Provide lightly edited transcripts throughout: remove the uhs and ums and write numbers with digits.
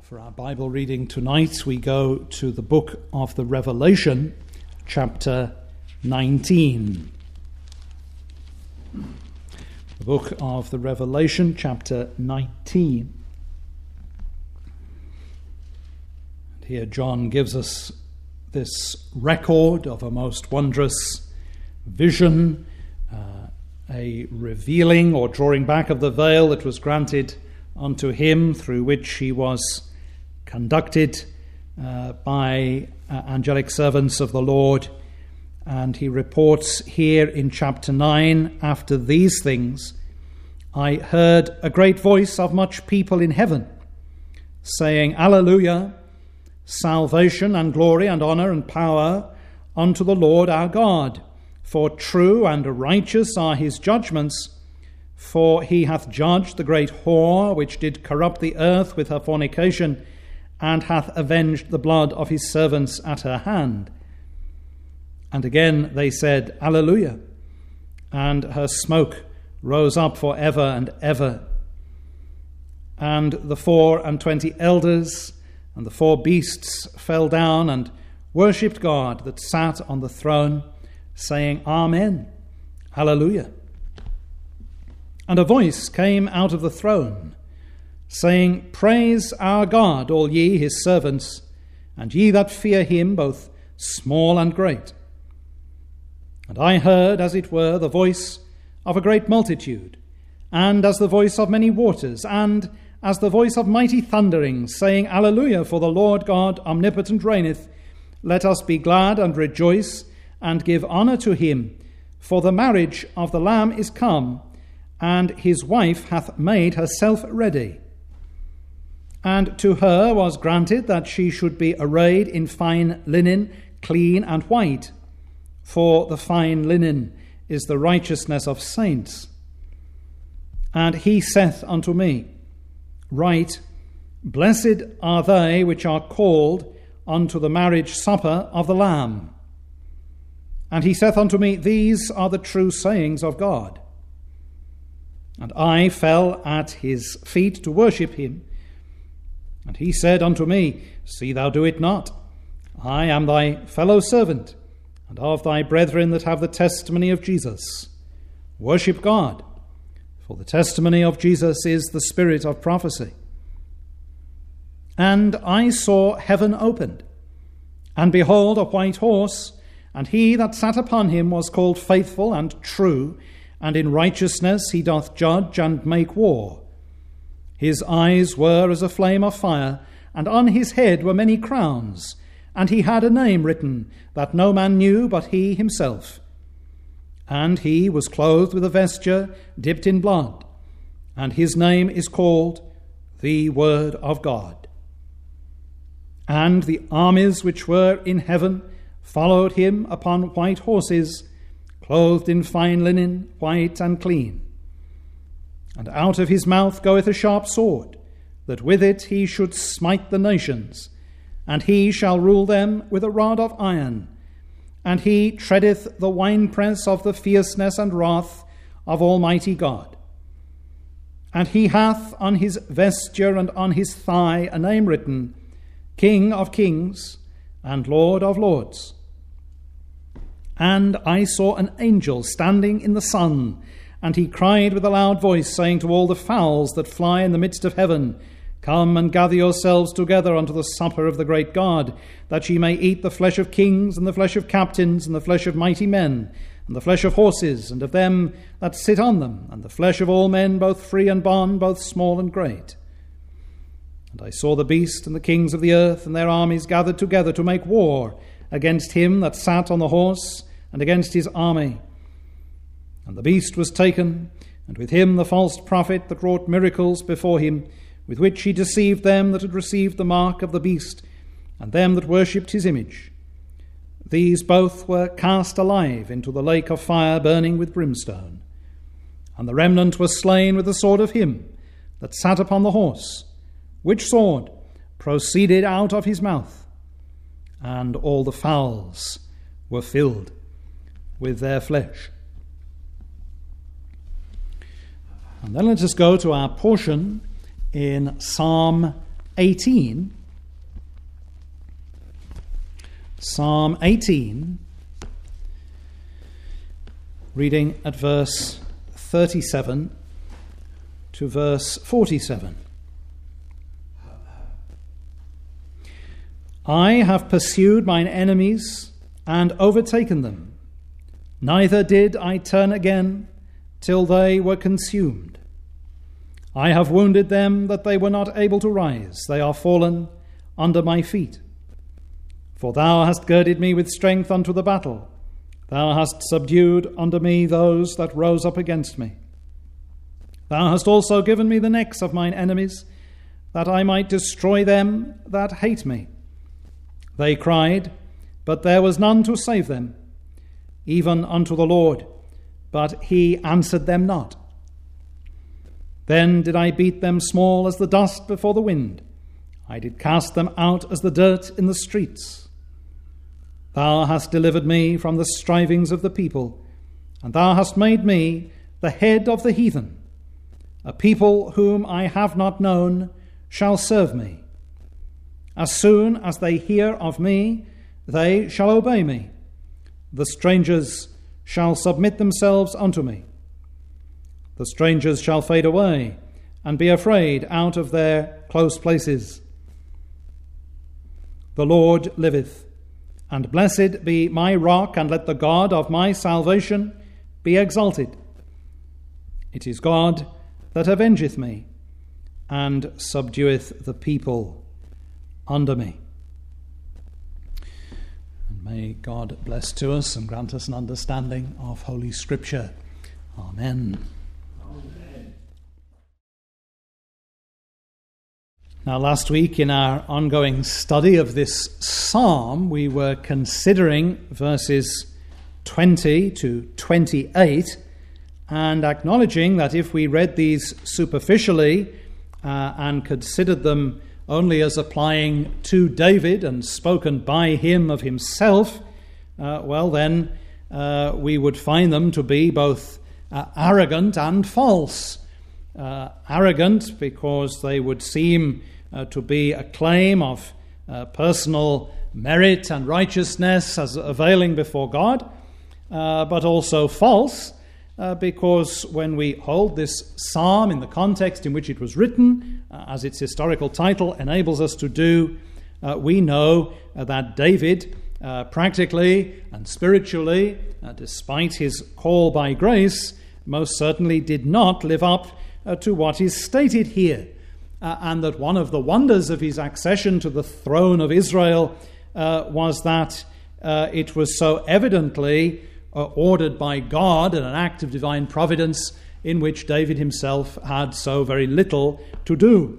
For our Bible reading tonight, we go to the book of the Revelation, chapter 19. The book of the Revelation, chapter 19. And here John gives us this record of a most wondrous vision, a revealing or drawing back of the veil that was granted unto him, through which he was conducted by angelic servants of the Lord. And he reports here in chapter 9, after these things, I heard a great voice of much people in heaven, saying, Alleluia, salvation and glory and honour and power unto the Lord our God. For true and righteous are his judgments, for he hath judged the great whore, which did corrupt the earth with her fornication, and hath avenged the blood of his servants at her hand. And again they said, Alleluia. And her smoke rose up for ever and ever. And the 24 elders and the 4 beasts fell down and worshipped God that sat on the throne, saying, Amen, Alleluia. And a voice came out of the throne, saying, Praise our God, all ye his servants, and ye that fear him, both small and great. And I heard, as it were, the voice of a great multitude, and as the voice of many waters, and as the voice of mighty thunderings, saying, Alleluia, for the Lord God omnipotent reigneth. Let us be glad and rejoice, and give honour to him, for the marriage of the Lamb is come, and his wife hath made herself ready. And to her was granted that she should be arrayed in fine linen, clean and white, for the fine linen is the righteousness of saints. And he saith unto me, Write, Blessed are they which are called unto the marriage supper of the Lamb. And he saith unto me, These are the true sayings of God. And I fell at his feet to worship him. And he said unto me, See thou do it not. I am thy fellow servant, and of thy brethren that have the testimony of Jesus. Worship God, for the testimony of Jesus is the spirit of prophecy. And I saw heaven opened, and behold, a white horse, and he that sat upon him was called Faithful and True, and in righteousness he doth judge and make war. His eyes were as a flame of fire, and on his head were many crowns, and he had a name written that no man knew but he himself. And he was clothed with a vesture dipped in blood, and his name is called the Word of God. And the armies which were in heaven followed him upon white horses, clothed in fine linen, white and clean. And out of his mouth goeth a sharp sword, that with it he should smite the nations, and he shall rule them with a rod of iron. And he treadeth the winepress of the fierceness and wrath of Almighty God. And he hath on his vesture and on his thigh a name written, King of Kings and Lord of Lords. And I saw an angel standing in the sun, and he cried with a loud voice, saying to all the fowls that fly in the midst of heaven, Come and gather yourselves together unto the supper of the great God, that ye may eat the flesh of kings, and the flesh of captains, and the flesh of mighty men, and the flesh of horses, and of them that sit on them, and the flesh of all men, both free and bond, both small and great. And I saw the beast and the kings of the earth and their armies gathered together to make war against him that sat on the horse and against his army. And the beast was taken, and with him the false prophet that wrought miracles before him, with which he deceived them that had received the mark of the beast, and them that worshipped his image. These both were cast alive into the lake of fire burning with brimstone. And the remnant was slain with the sword of him that sat upon the horse, which sword proceeded out of his mouth, and all the fowls were filled with their flesh. And then let us go to our portion in Psalm 18. Psalm 18, reading at verse 37 to verse 47. I have pursued mine enemies and overtaken them. Neither did I turn again till they were consumed. I have wounded them that they were not able to rise. They are fallen under my feet. For thou hast girded me with strength unto the battle. Thou hast subdued unto me those that rose up against me. Thou hast also given me the necks of mine enemies, that I might destroy them that hate me. They cried, but there was none to save them, even unto the Lord, but he answered them not. Then did I beat them small as the dust before the wind. I did cast them out as the dirt in the streets. Thou hast delivered me from the strivings of the people, and thou hast made me the head of the heathen. A people whom I have not known shall serve me. As soon as they hear of me, they shall obey me. The strangers shall submit themselves unto me. The strangers shall fade away and be afraid out of their close places. The Lord liveth, and blessed be my rock, and let the God of my salvation be exalted. It is God that avengeth me, and subdueth the people under me. And may God bless to us and grant us an understanding of Holy Scripture. Amen. Now, last week in our ongoing study of this psalm, we were considering verses 20 to 28 and acknowledging that if we read these superficially and considered them only as applying to David and spoken by him of himself, then we would find them to be both arrogant and false. Arrogant because they would seem to be a claim of personal merit and righteousness as availing before God, but also false because when we hold this psalm in the context in which it was written, as its historical title enables us to do, we know that David practically and spiritually, despite his call by grace, most certainly did not live up to what is stated here. And that one of the wonders of his accession to the throne of Israel was that it was so evidently ordered by God and an act of divine providence in which David himself had so very little to do.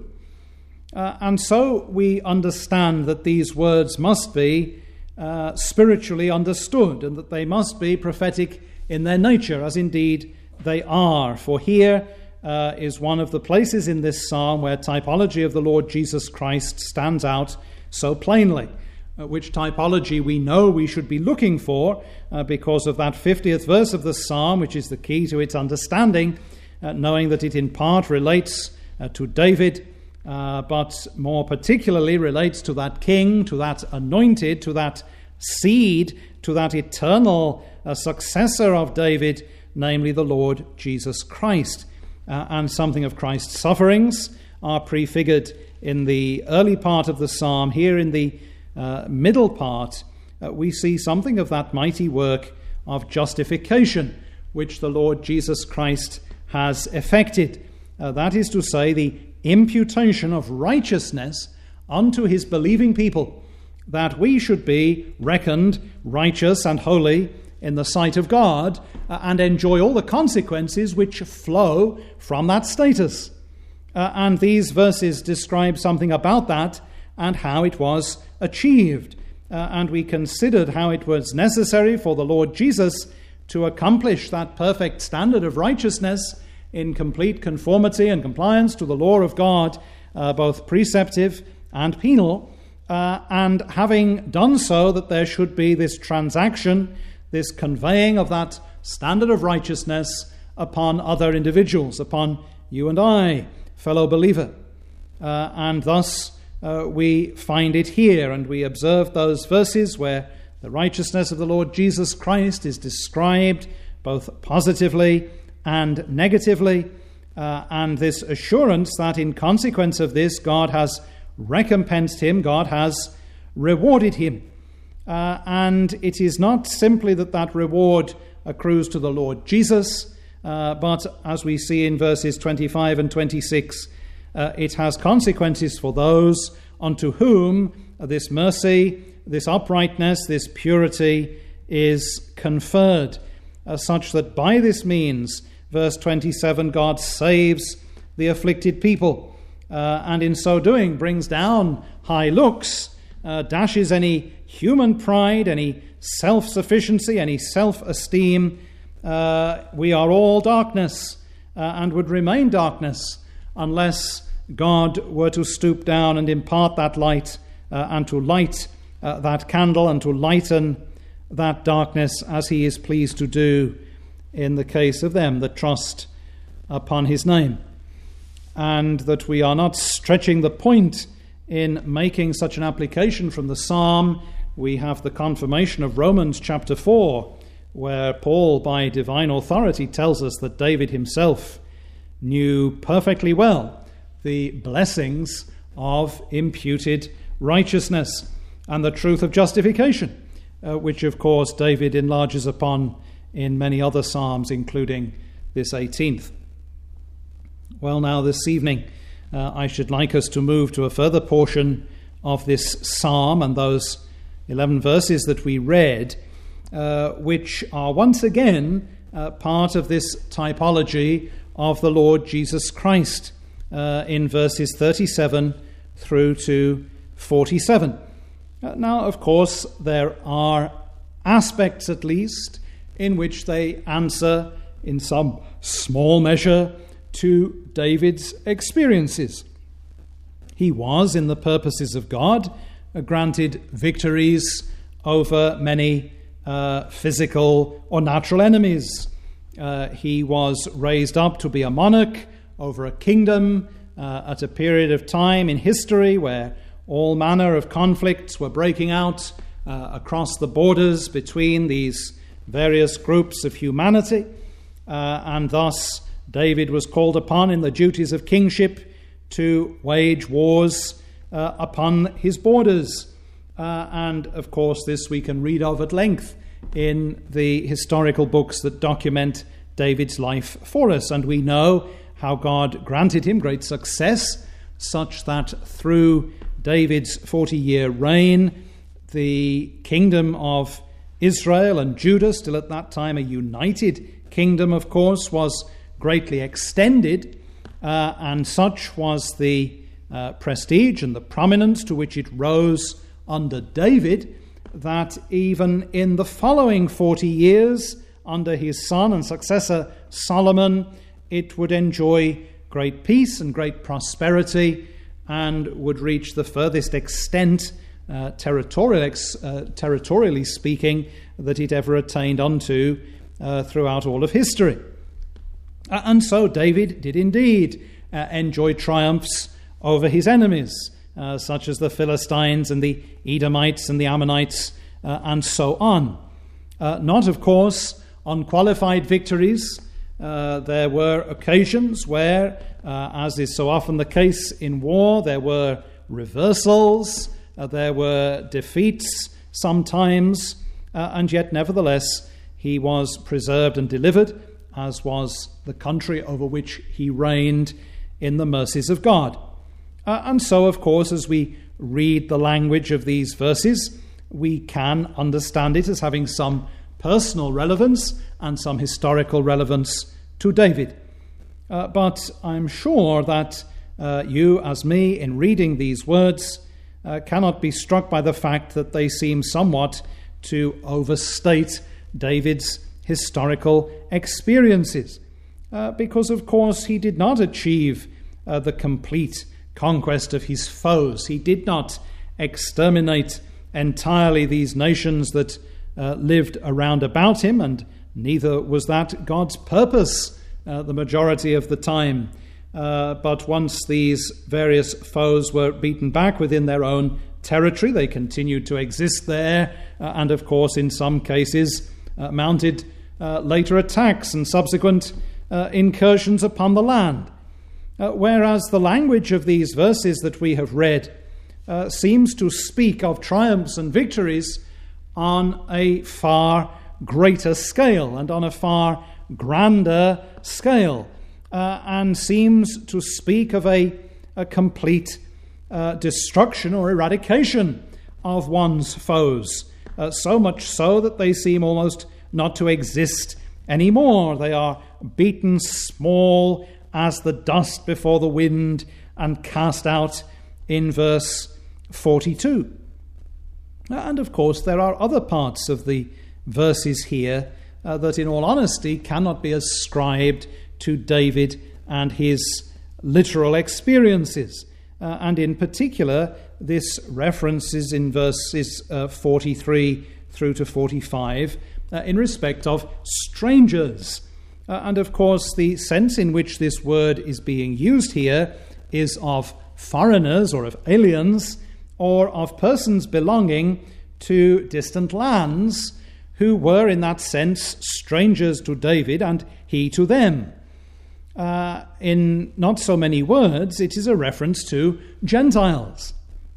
And so we understand that these words must be spiritually understood and that they must be prophetic in their nature, as indeed they are. For here is one of the places in this psalm where typology of the Lord Jesus Christ stands out so plainly, which typology we know we should be looking for because of that 50th verse of the psalm, which is the key to its understanding, knowing that it in part relates to David, but more particularly relates to that king, to that anointed, to that seed, to that eternal successor of David, namely the Lord Jesus Christ. And something of Christ's sufferings are prefigured in the early part of the psalm. Here in the middle part, we see something of that mighty work of justification which the Lord Jesus Christ has effected. That is to say, the imputation of righteousness unto his believing people, that we should be reckoned righteous and holy in the sight of God and enjoy all the consequences which flow from that status. And these verses describe something about that and how it was achieved. And we considered how it was necessary for the Lord Jesus to accomplish that perfect standard of righteousness in complete conformity and compliance to the law of God, both preceptive and penal, and having done so, that there should be this transaction, this conveying of that standard of righteousness upon other individuals, upon you and I, fellow believer. And thus we find it here, and we observe those verses where the righteousness of the Lord Jesus Christ is described both positively and negatively, and this assurance that in consequence of this, God has recompensed him, God has rewarded him. And it is not simply that reward accrues to the Lord Jesus, but as we see in verses 25 and 26, it has consequences for those unto whom this mercy, this uprightness, this purity is conferred, such that by this means, verse 27, God saves the afflicted people, and in so doing brings down high looks, dashes any human pride, any self-sufficiency, any self-esteem. We are all darkness, and would remain darkness unless God were to stoop down and impart that light, and to light that candle, and to lighten that darkness, as he is pleased to do in the case of them that trust upon his name. And that we are not stretching the point in making such an application from the psalm. We have the confirmation of Romans chapter 4, where Paul, by divine authority, tells us that David himself knew perfectly well the blessings of imputed righteousness and the truth of justification, which, of course, David enlarges upon in many other psalms, including this 18th. Well, now this evening, I should like us to move to a further portion of this psalm and those 11 verses that we read, which are once again part of this typology of the Lord Jesus Christ in verses 37 through to 47. Now, of course, there are aspects, at least, in which they answer in some small measure to David's experiences. He was, in the purposes of God, granted victories over many physical or natural enemies. He was raised up to be a monarch over a kingdom at a period of time in history where all manner of conflicts were breaking out across the borders between these various groups of humanity, and thus David was called upon in the duties of kingship to wage wars upon his borders. And of course this we can read of at length in the historical books that document David's life for us. And we know how God granted him great success, such that through David's 40-year reign, the kingdom of Israel and Judah, still at that time a united kingdom, of course, was greatly extended, and such was the prestige and the prominence to which it rose under David, that even in the following 40 years, under his son and successor Solomon, it would enjoy great peace and great prosperity, and would reach the furthest extent, territorially speaking, that it ever attained unto throughout all of history. And so David did indeed enjoy triumphs over his enemies, such as the Philistines and the Edomites and the Ammonites, and so on. Not, of course, unqualified victories. There were occasions where, as is so often the case in war, there were reversals, there were defeats sometimes, and yet nevertheless he was preserved and delivered, as was the country over which he reigned, in the mercies of God. And so, of course, as we read the language of these verses, we can understand it as having some personal relevance and some historical relevance to David. But I'm sure that you, as me, in reading these words, cannot be struck by the fact that they seem somewhat to overstate David's historical experiences. Because, of course, he did not achieve the complete conquest of his foes. He did not exterminate entirely these nations that lived around about him, and neither was that God's purpose the majority of the time. but once these various foes were beaten back within their own territory, they continued to exist there, and of course in some cases mounted later attacks and subsequent incursions upon the land. Whereas the language of these verses that we have read seems to speak of triumphs and victories on a far greater scale and on a far grander scale, and seems to speak of a complete destruction or eradication of one's foes, so much so that they seem almost not to exist anymore. They are beaten small as the dust before the wind and cast out in verse 42. And of course there are other parts of the verses here that in all honesty cannot be ascribed to David and his literal experiences. And in particular, this references in verses 43 through to 45 in respect of strangers. And of course, the sense in which this word is being used here is of foreigners or of aliens or of persons belonging to distant lands who were in that sense strangers to David and he to them. In not so many words, it is a reference to Gentiles.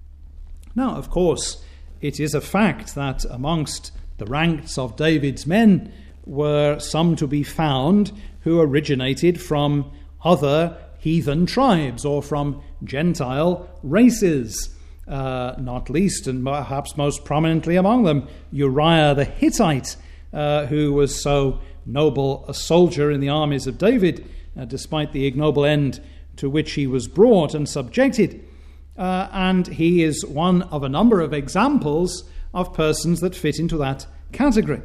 Now, of course, it is a fact that amongst the ranks of David's men were some to be found who originated from other heathen tribes or from Gentile races, not least and perhaps most prominently among them Uriah the Hittite, who was so noble a soldier in the armies of David, despite the ignoble end to which he was brought and subjected. And he is one of a number of examples of persons that fit into that category.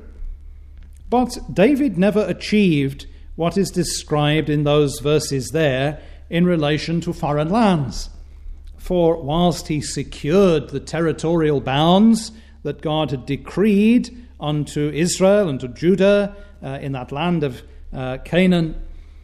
But David never achieved what is described in those verses there in relation to foreign lands. For whilst he secured the territorial bounds that God had decreed unto Israel and to Judah in that land of Canaan,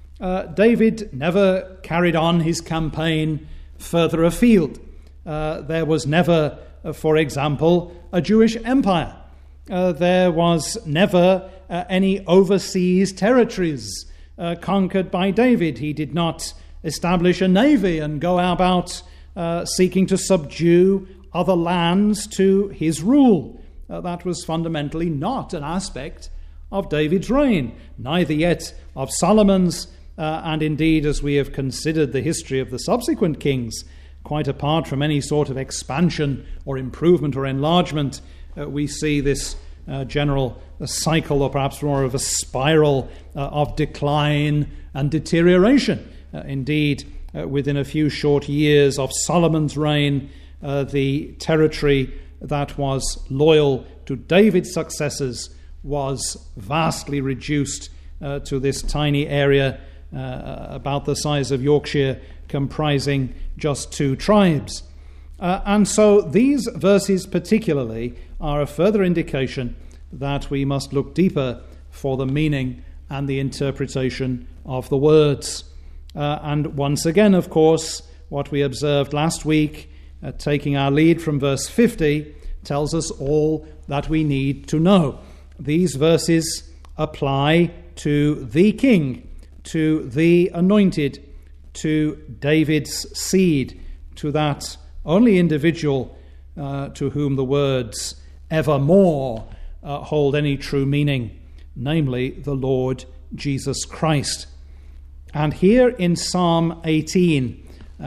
David never carried on his campaign further afield. There was never, for example, a Jewish empire. There was never any overseas territories conquered by David. He did not establish a navy and go about seeking to subdue other lands to his rule. That was fundamentally not an aspect of David's reign, neither yet of Solomon's, and indeed, as we have considered the history of the subsequent kings, quite apart from any sort of expansion or improvement or enlargement, we see this general cycle, or perhaps more of a spiral of decline and deterioration. Indeed, within a few short years of Solomon's reign, the territory that was loyal to David's successors was vastly reduced to this tiny area about the size of Yorkshire, comprising just 2 tribes. And so these verses particularly are a further indication that we must look deeper for the meaning and the interpretation of the words. And once again, of course, what we observed last week, taking our lead from verse 50, tells us all that we need to know. These verses apply to the king, to the anointed, to David's seed, to that only individual to whom the words evermore hold any true meaning, namely the Lord Jesus Christ. And here in Psalm 18,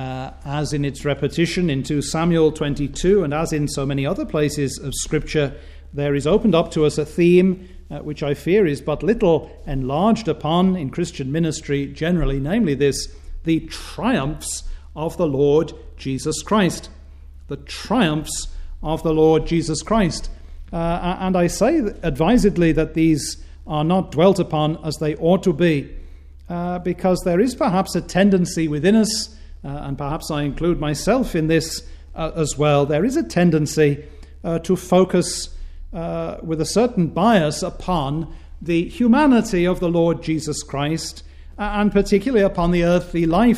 as in its repetition in 2 Samuel 22, and as in so many other places of Scripture, there is opened up to us a theme which I fear is but little enlarged upon in Christian ministry generally, namely this: the triumphs of the Lord Jesus Christ. The triumphs of the Lord Jesus Christ. And I say advisedly that these are not dwelt upon as they ought to be, because there is perhaps a tendency within us, and perhaps I include myself in this as well, there is a tendency to focus with a certain bias upon the humanity of the Lord Jesus Christ, and particularly upon the earthly life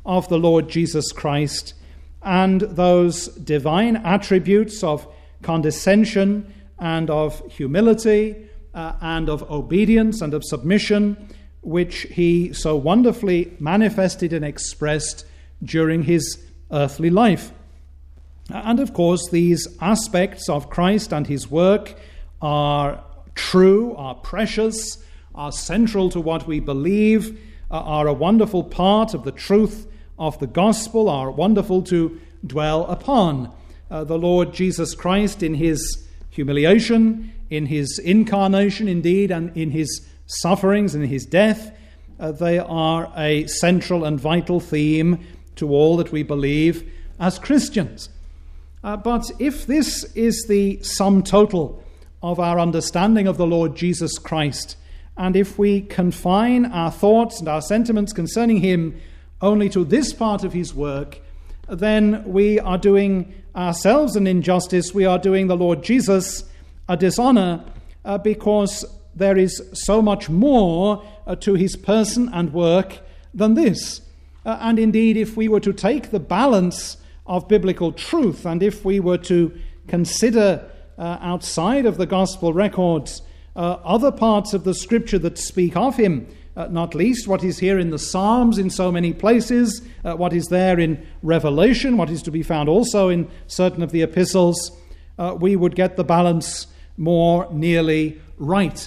of the Lord Jesus Christ, and those divine attributes of condescension and of humility and of obedience and of submission, which he so wonderfully manifested and expressed during his earthly life. And of course, these aspects of Christ and his work are true, are precious, are central to what we believe, are a wonderful part of the truth of the gospel, are wonderful to dwell upon. The Lord Jesus Christ, in his humiliation, in his incarnation indeed, and in his sufferings and his death, they are a central and vital theme to all that we believe as Christians. But if this is the sum total of our understanding of the Lord Jesus Christ, and if we confine our thoughts and our sentiments concerning him only to this part of his work, then we are doing ourselves an injustice. We are doing the Lord Jesus a dishonor, because there is so much more to his person and work than this. And indeed, if we were to take the balance of biblical truth, and if we were to consider outside of the gospel records other parts of the scripture that speak of him, not least what is here in the Psalms in so many places, what is there in Revelation, what is to be found also in certain of the epistles, we would get the balance more nearly right.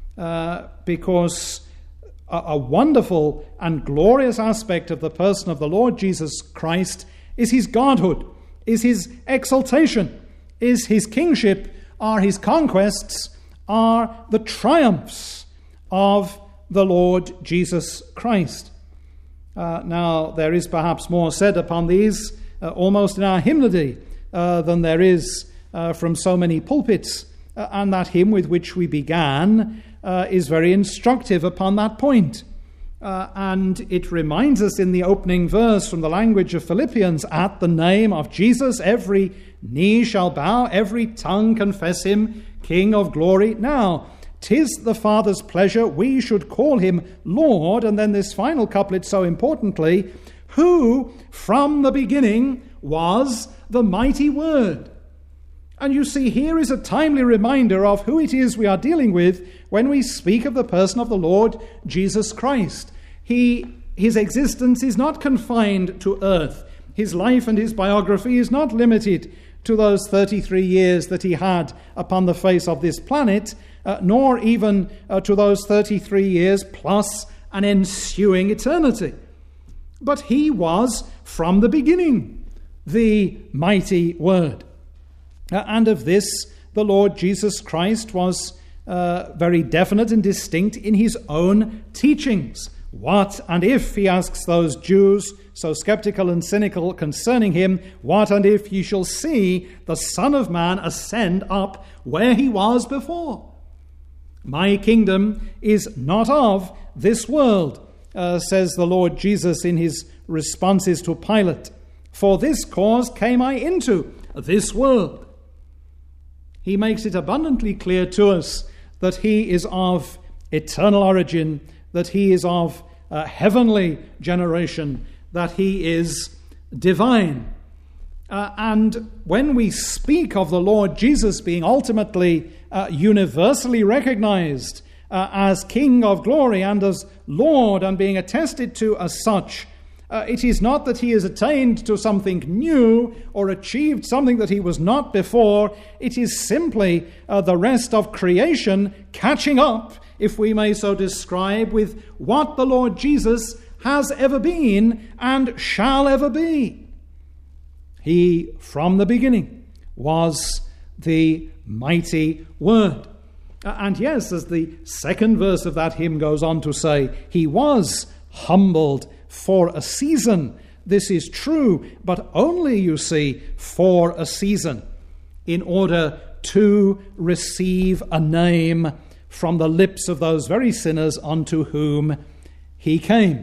Because a wonderful and glorious aspect of the person of the Lord Jesus Christ is his godhood, is his exaltation, is his kingship, are his conquests, are the triumphs of the Lord Jesus Christ. Now, there is perhaps more said upon these almost in our hymnody than there is from so many pulpits, and that hymn with which we began is very instructive upon that point. And it reminds us in the opening verse from the language of Philippians, "At the name of Jesus every knee shall bow, every tongue confess him King of glory. Now, 'tis the Father's pleasure we should call him Lord." And then this final couplet so importantly, "who from the beginning was the mighty Word." And you see, here is a timely reminder of who it is we are dealing with when we speak of the person of the Lord Jesus Christ. His existence is not confined to earth. His life and his biography is not limited to those 33 years that he had upon the face of this planet, nor even to those 33 years plus an ensuing eternity. But he was from the beginning the mighty Word. And of this, the Lord Jesus Christ was very definite and distinct in his own teachings. What and if, he asks those Jews so skeptical and cynical concerning him, what and if ye shall see the Son of Man ascend up where he was before? My kingdom is not of this world, says the Lord Jesus in his responses to Pilate. For this cause came I into this world. He makes it abundantly clear to us that he is of eternal origin, that he is of heavenly generation, that he is divine. And when we speak of the Lord Jesus being ultimately universally recognized as King of glory and as Lord and being attested to as such, it is not that he has attained to something new or achieved something that he was not before. It is simply the rest of creation catching up, if we may so describe, with what the Lord Jesus has ever been and shall ever be. He, from the beginning, was the mighty Word. And yes, as the second verse of that hymn goes on to say, he was humbled for a season. This is true, but only, you see, for a season, in order to receive a name from the lips of those very sinners unto whom he came.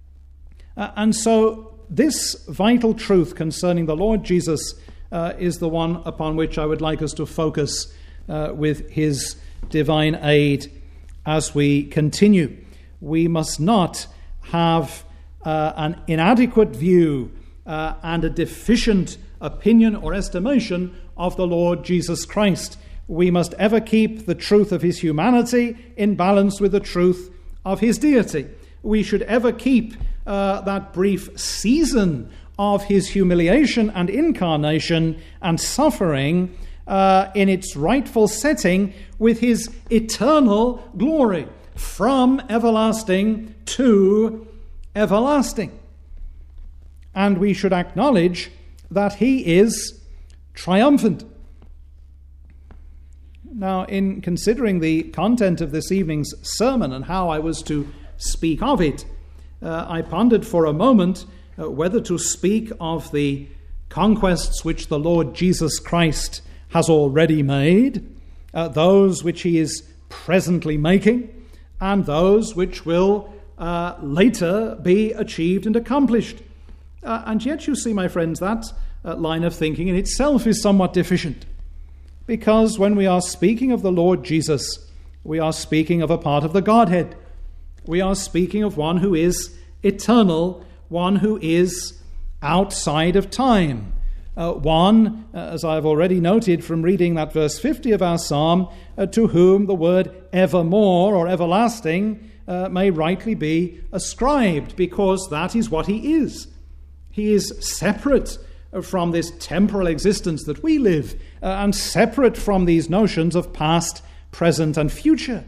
And so this vital truth concerning the Lord Jesus is the one upon which I would like us to focus with his divine aid as we continue. We must not have an inadequate view and a deficient opinion or estimation of the Lord Jesus Christ. We must ever keep the truth of his humanity in balance with the truth of his deity. We should ever keep that brief season of his humiliation and incarnation and suffering in its rightful setting with his eternal glory, from everlasting to everlasting. And we should acknowledge that he is triumphant. Now, in considering the content of this evening's sermon and how I was to speak of it, I pondered for a moment whether to speak of the conquests which the Lord Jesus Christ has already made, those which he is presently making, and those which will later be achieved and accomplished. And yet, you see, my friends, that line of thinking in itself is somewhat deficient. Because when we are speaking of the Lord Jesus, we are speaking of a part of the Godhead. We are speaking of one who is eternal, one who is outside of time. One, as I have already noted from reading that verse 50 of our psalm, to whom the word evermore or everlasting may rightly be ascribed, because that is what he is. He is separate from this temporal existence that we live, and separate from these notions of past, present, and future.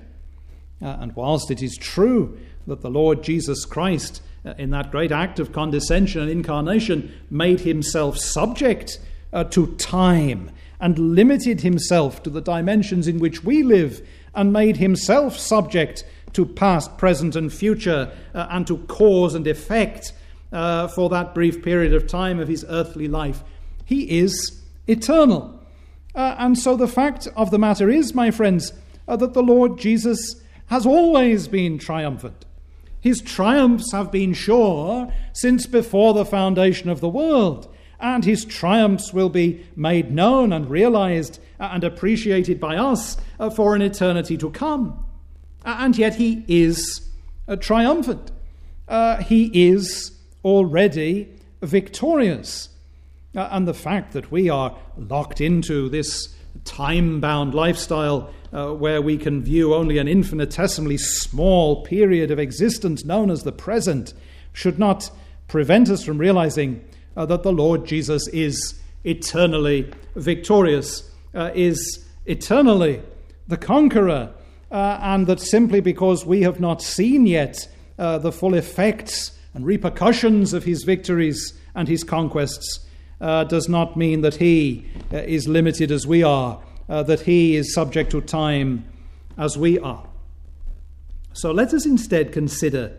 And whilst it is true that the Lord Jesus Christ, in that great act of condescension and incarnation, made himself subject to time and limited himself to the dimensions in which we live, and made himself subject to past, present, and future, and to cause and effect for that brief period of time of his earthly life. He is eternal. And so the fact of the matter is, my friends, that the Lord Jesus has always been triumphant. His triumphs have been sure since before the foundation of the world, and his triumphs will be made known and realized and appreciated by us for an eternity to come. And yet he is triumphant. He is already victorious. And the fact that we are locked into this time-bound lifestyle where we can view only an infinitesimally small period of existence known as the present should not prevent us from realizing that the Lord Jesus is eternally victorious, is eternally the conqueror, and that simply because we have not seen yet the full effects and repercussions of his victories and his conquests does not mean that he is limited as we are, that he is subject to time as we are. So let us instead consider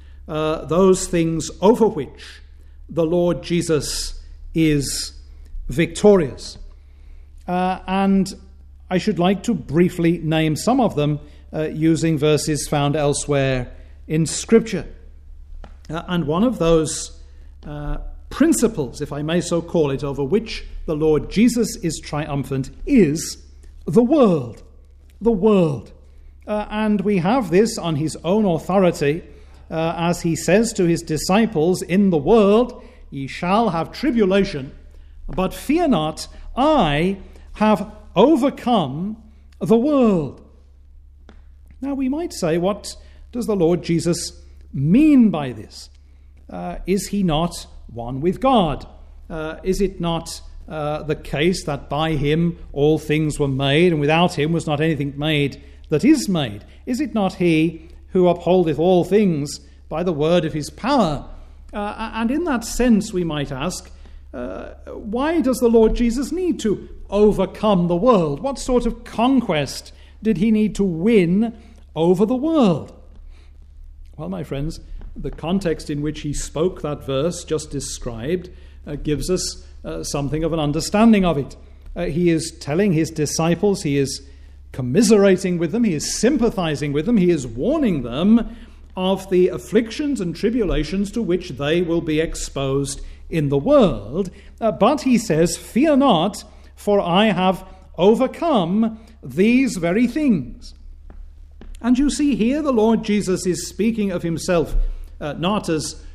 those things over which the Lord Jesus is victorious. And I should like to briefly name some of them using verses found elsewhere in Scripture. And one of those principles, if I may so call it, over which the Lord Jesus is triumphant is the world. The world. And we have this on his own authority, as he says to his disciples, "In the world ye shall have tribulation, but fear not, I have overcome the world." Now we might say, what does the Lord Jesus mean by this? Is he not one with God? Is it not the case that by him all things were made, and without him was not anything made that is made? Is it not he who upholdeth all things by the word of his power? And in that sense we might ask, why does the Lord Jesus need to overcome the world? What sort of conquest did he need to win over the world? Well, my friends, the context in which he spoke that verse just described gives us something of an understanding of it. He is telling his disciples, he is commiserating with them, he is sympathizing with them, he is warning them of the afflictions and tribulations to which they will be exposed in the world. But he says, "Fear not, for I have overcome these very things." And you see here the Lord Jesus is speaking of himself not as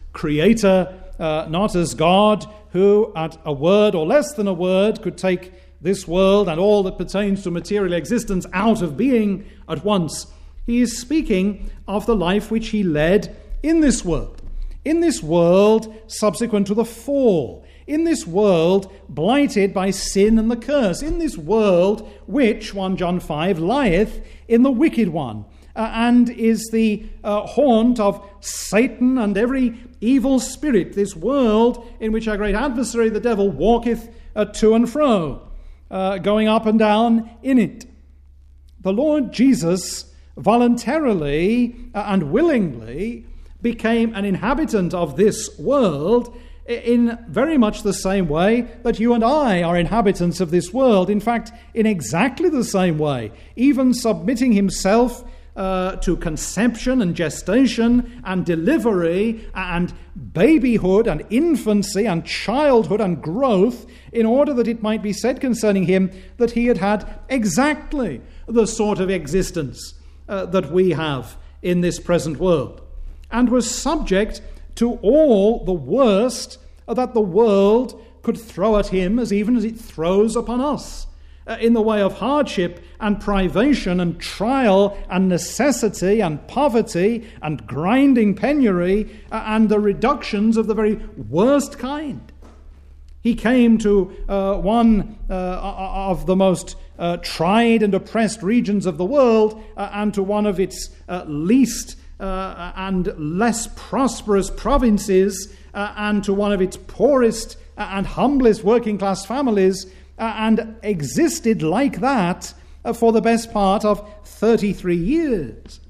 creator, not as God, who at a word or less than a word could take this world and all that pertains to material existence out of being at once. He is speaking of the life which he led in this world subsequent to the fall, in this world blighted by sin and the curse, in this world which, 1 John 5, lieth in the wicked one, and is the haunt of Satan and every evil spirit, this world in which our great adversary, the devil, walketh to and fro, going up and down in it. The Lord Jesus voluntarily and willingly became an inhabitant of this world in very much the same way that you and I are inhabitants of this world. In fact, in exactly the same way, even submitting himself to conception and gestation and delivery and babyhood and infancy and childhood and growth, in order that it might be said concerning him that he had had exactly the sort of existence that we have in this present world, and was subject to all the worst that the world could throw at him, as even as it throws upon us, in the way of hardship and privation and trial and necessity and poverty and grinding penury and the reductions of the very worst kind. He came to one of the most tried and oppressed regions of the world, and to one of its least and less prosperous provinces, and to one of its poorest and humblest working class families, and existed like that for the best part of 33 years.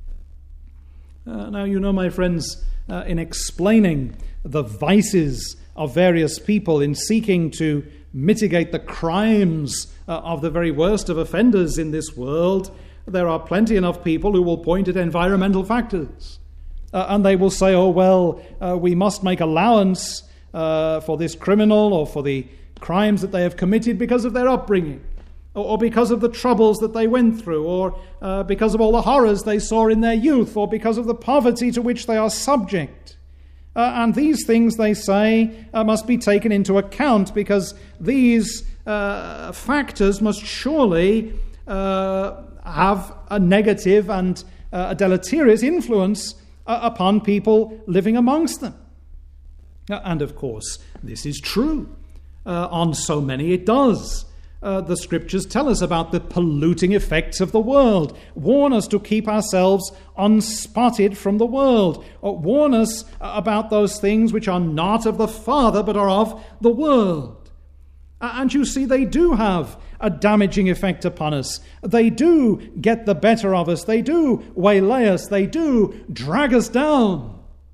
Now, you know, my friends, in explaining the vices of various people, in seeking to mitigate the crimes of the very worst of offenders in this world, there are plenty enough people who will point at environmental factors. And they will say, oh, well, we must make allowance for this criminal or for the crimes that they have committed because of their upbringing, or because of the troubles that they went through, or because of all the horrors they saw in their youth, or because of the poverty to which they are subject. And these things, they say, must be taken into account, because these factors must surely have a negative and a deleterious influence upon people living amongst them. And of course, this is true. On so many it does. The scriptures tell us about the polluting effects of the world, warn us to keep ourselves unspotted from the world, warn us about those things which are not of the Father but are of the world. And you see, they do have a damaging effect upon us. They do get the better of us. They do waylay us. They do drag us down.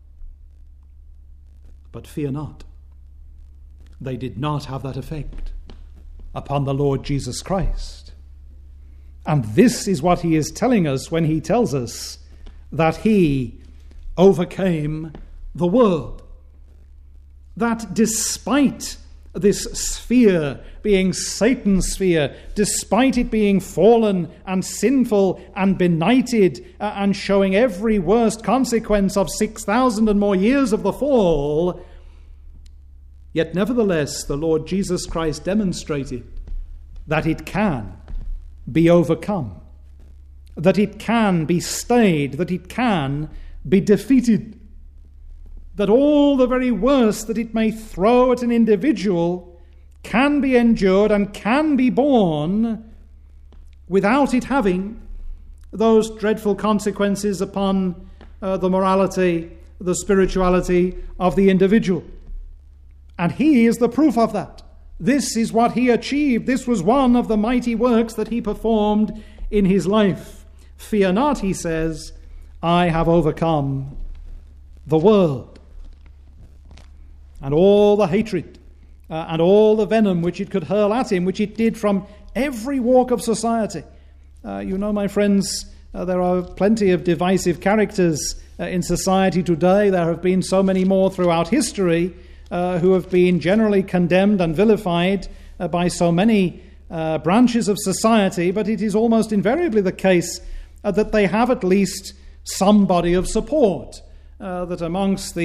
But fear not. They did not have that effect upon the Lord Jesus Christ. And this is what he is telling us when he tells us that he overcame the world. That despite this sphere being Satan's sphere, despite it being fallen and sinful and benighted and showing every worst consequence of 6,000 and more years of the fall, yet nevertheless the Lord Jesus Christ demonstrated that it can be overcome, that it can be stayed, that it can be defeated, that all the very worst that it may throw at an individual can be endured and can be borne without it having those dreadful consequences upon the morality, the spirituality of the individual. And he is the proof of that. This is what he achieved. This was one of the mighty works that he performed in his life. Fear not, he says, I have overcome the world. And all the hatred and all the venom which it could hurl at him, which it did from every walk of society. You know, my friends, there are plenty of divisive characters in society today. There have been so many more throughout history who have been generally condemned and vilified by so many branches of society, but it is almost invariably the case that they have at least some body of support, that amongst the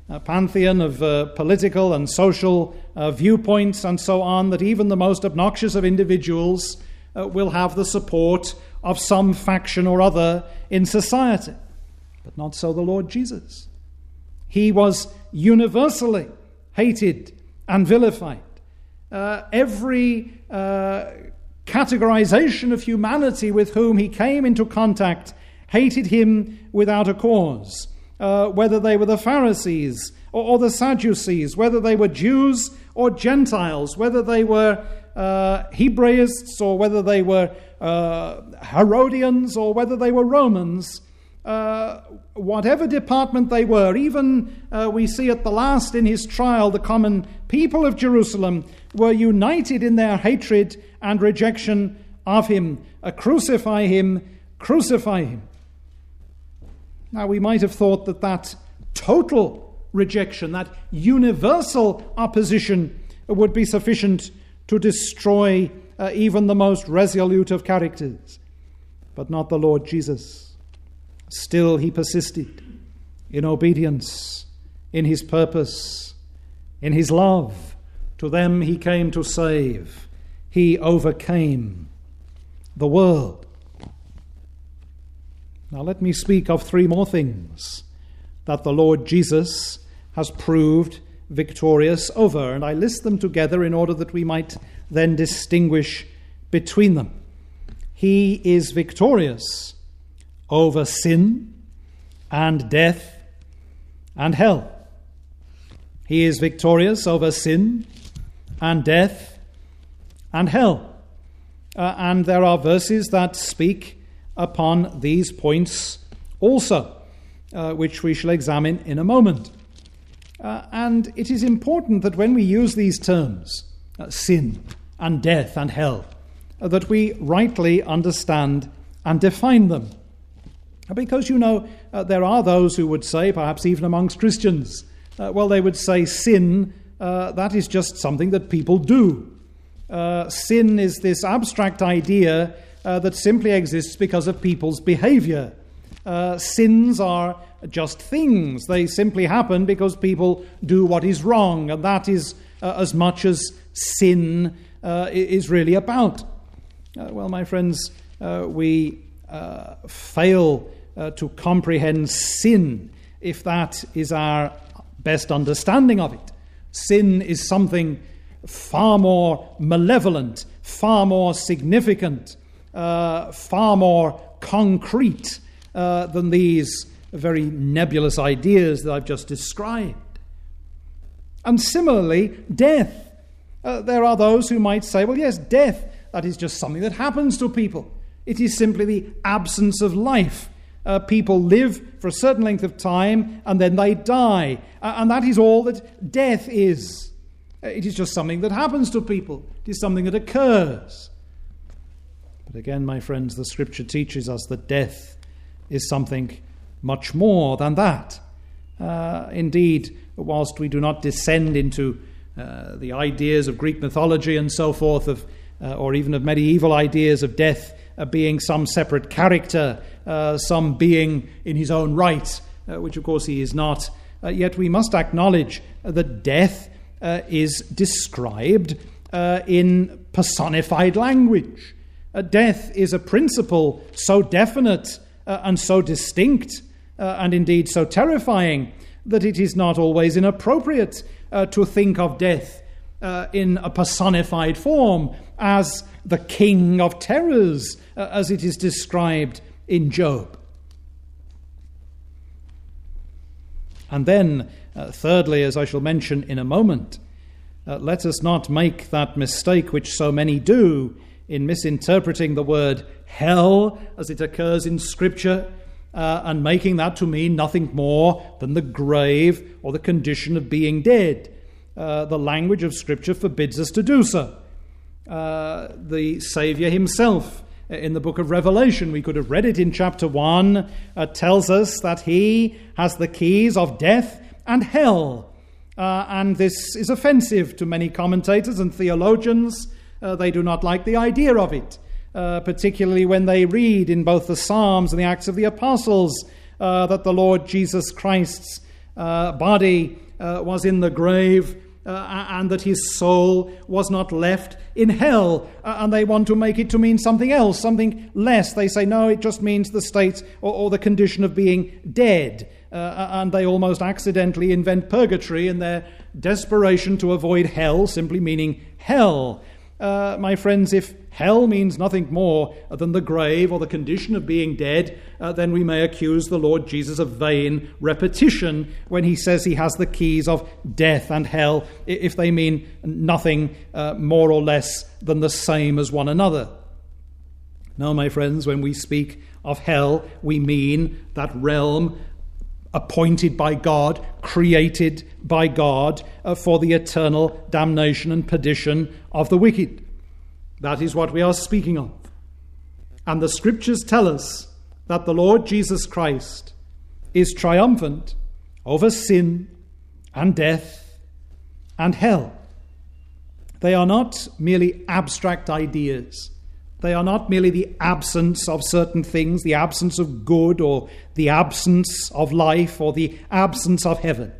pantheon of political and social viewpoints and so on, that even the most obnoxious of individuals will have the support of some faction or other in society. But not so the Lord Jesus. He was universally hated and vilified. Every categorization of humanity with whom he came into contact hated him without a cause, whether they were the Pharisees or the Sadducees, whether they were Jews or Gentiles, whether they were Hebraists or whether they were Herodians or whether they were Romans. Whatever department they were, even we see at the last in his trial, the common people of Jerusalem were united in their hatred and rejection of him. Crucify him, crucify him. Now we might have thought that total rejection, that universal opposition would be sufficient to destroy even the most resolute of characters. But not the Lord Jesus. Still he persisted in obedience, in his purpose, in his love. To them he came to save. He overcame the world. Now let me speak of three more things that the Lord Jesus has proved victorious over, and I list them together in order that we might then distinguish between them. He is victorious over sin and death and hell. He is victorious over sin and death and hell. And there are verses that speak upon these points also, which we shall examine in a moment. And it is important that when we use these terms, sin and death and hell, that we rightly understand and define them. Because, there are those who would say, perhaps even amongst Christians, they would say sin, that is just something that people do. Sin is this abstract idea that simply exists because of people's behavior. Sins are just things. They simply happen because people do what is wrong, and that is as much as sin is really about. My friends, we fail to comprehend sin if that is our best understanding of it. Sin is something far more malevolent, far more significant, far more concrete than these very nebulous ideas that I've just described. And similarly, death. There are those who might say, yes, death, that is just something that happens to people. It is simply the absence of life. People live for a certain length of time and then they die. And that is all that death is. It is just something that happens to people. It is something that occurs. But again, my friends, the Scripture teaches us that death is something much more than that. Indeed, whilst we do not descend into the ideas of Greek mythology and so forth, or even of medieval ideas of death being some separate character, some being in his own right, which of course he is not, yet we must acknowledge that death is described in personified language. Death is a principle so definite and so distinct, and indeed so terrifying, that it is not always inappropriate to think of death in a personified form as the king of terrors, as it is described in Job. And then, thirdly, as I shall mention in a moment, let us not make that mistake which so many do in misinterpreting the word hell as it occurs in Scripture, and making that to mean nothing more than the grave or the condition of being dead. The language of Scripture forbids us to do so. The Saviour himself, in the book of Revelation, we could have read it in chapter 1, tells us that he has the keys of death and hell. And this is offensive to many commentators and theologians. They do not like the idea of it, particularly when they read in both the Psalms and the Acts of the Apostles that the Lord Jesus Christ's body was in the grave, and that his soul was not left in hell, and they want to make it to mean something else, something less. They say, no, it just means the state or the condition of being dead, and they almost accidentally invent purgatory in their desperation to avoid hell, simply meaning hell. My friends, if hell means nothing more than the grave or the condition of being dead, then we may accuse the Lord Jesus of vain repetition when he says he has the keys of death and hell, if they mean nothing more or less than the same as one another. No, my friends, when we speak of hell, we mean that realm appointed by God, created by God for the eternal damnation and perdition of the wicked. That is what we are speaking of. And the scriptures tell us that the Lord Jesus Christ is triumphant over sin and death and hell. They are not merely abstract ideas. They are not merely the absence of certain things, the absence of good, or the absence of life, or the absence of heaven.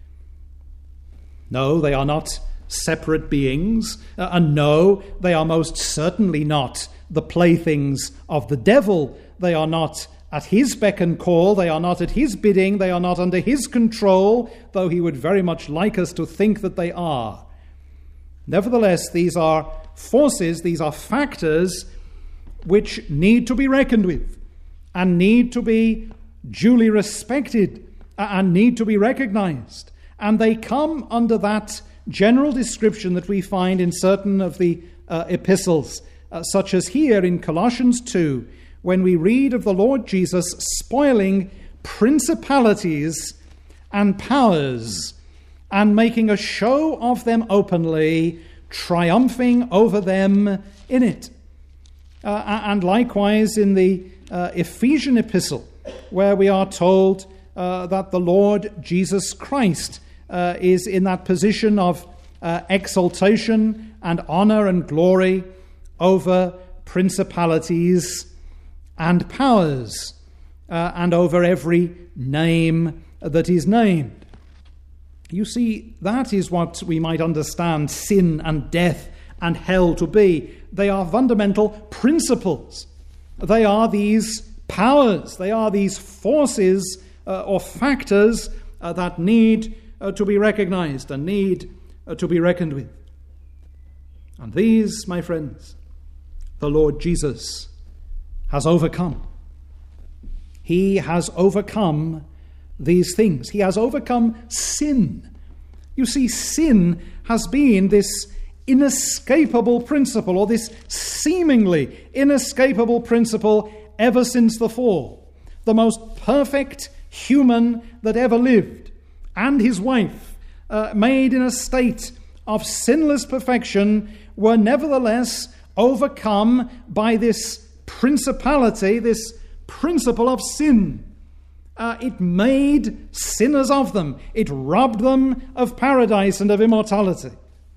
No, they are not separate beings, and no, they are most certainly not the playthings of the devil. They are not at his beck and call, they are not at his bidding, they are not under his control, though he would very much like us to think that they are. Nevertheless, these are forces, these are factors which need to be reckoned with and need to be duly respected and need to be recognized. And they come under that general description that we find in certain of the epistles, such as here in Colossians 2, when we read of the Lord Jesus spoiling principalities and powers and making a show of them openly, triumphing over them in it. And likewise in the Ephesian epistle, where we are told that the Lord Jesus Christ is in that position of exaltation and honor and glory over principalities and powers, and over every name that is named. You see, that is what we might understand sin and death and hell to be. They are fundamental principles. They are these powers. They are these forces or factors that need to be recognized and need to be reckoned with. And these, my friends, the Lord Jesus has overcome. He has overcome these things. He has overcome sin. You see, sin has been this inescapable principle, or this seemingly inescapable principle, ever since the fall. The most perfect human that ever lived, and his wife, made in a state of sinless perfection, were nevertheless overcome by this principality, this principle of sin. It made sinners of them. It robbed them of paradise and of immortality.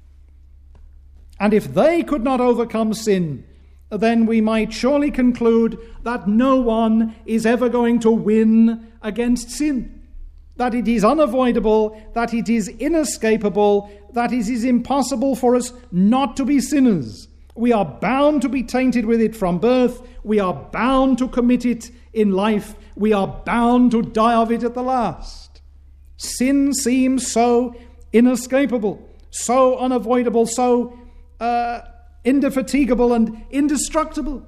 And if they could not overcome sin, then we might surely conclude that no one is ever going to win against sin. That it is unavoidable, that it is inescapable, that it is impossible for us not to be sinners. We are bound to be tainted with it from birth. We are bound to commit it in life. We are bound to die of it at the last. Sin seems so inescapable, so unavoidable, so indefatigable and indestructible.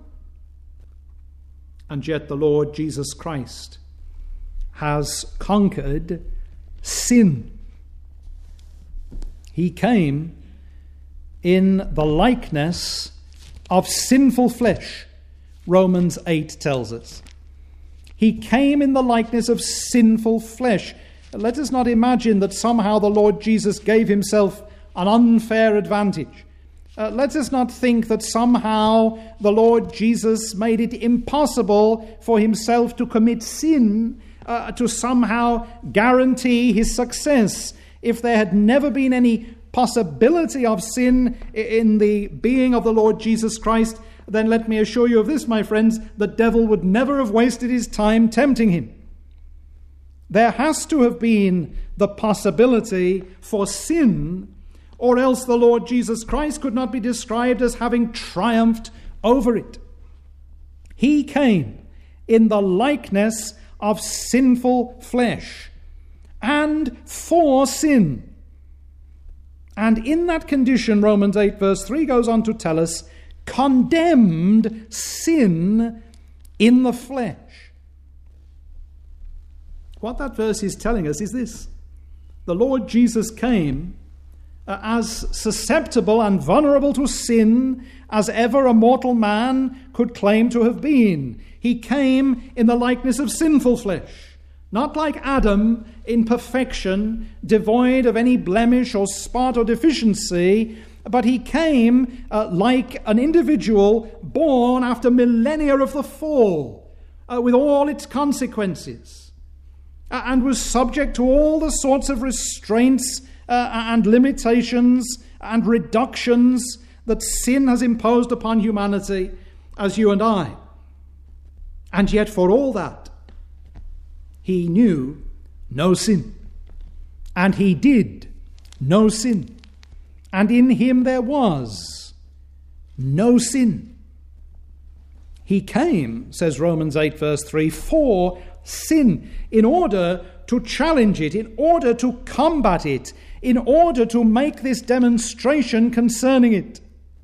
And yet the Lord Jesus Christ has conquered sin. He came in the likeness of sinful flesh, Romans 8 tells us. He came in the likeness of sinful flesh. Let us not imagine that somehow the Lord Jesus gave himself an unfair advantage. Let us not think that somehow the Lord Jesus made it impossible for himself to commit sin, to somehow guarantee his success. If there had never been any possibility of sin in the being of the Lord Jesus Christ, then let me assure you of this, my friends, the devil would never have wasted his time tempting him. there has to have been the possibility for sin, or else the Lord Jesus Christ could not be described as having triumphed over it. He came in the likeness of sinful flesh and for sin. And in that condition, Romans 8 verse 3 goes on to tell us, condemned sin in the flesh. What that verse is telling us is this: the Lord Jesus came as susceptible and vulnerable to sin as ever a mortal man could claim to have been. He came in the likeness of sinful flesh, not like Adam in perfection, devoid of any blemish or spot or deficiency, but he came like an individual born after millennia of the fall, with all its consequences, and was subject to all the sorts of restraints and limitations and reductions that sin has imposed upon humanity, as you and I. And yet for all that, he knew no sin, and he did no sin, and in him there was no sin. He came, says Romans 8 verse 3, for sin, in order to challenge it, in order to combat it, in order to make this demonstration concerning it.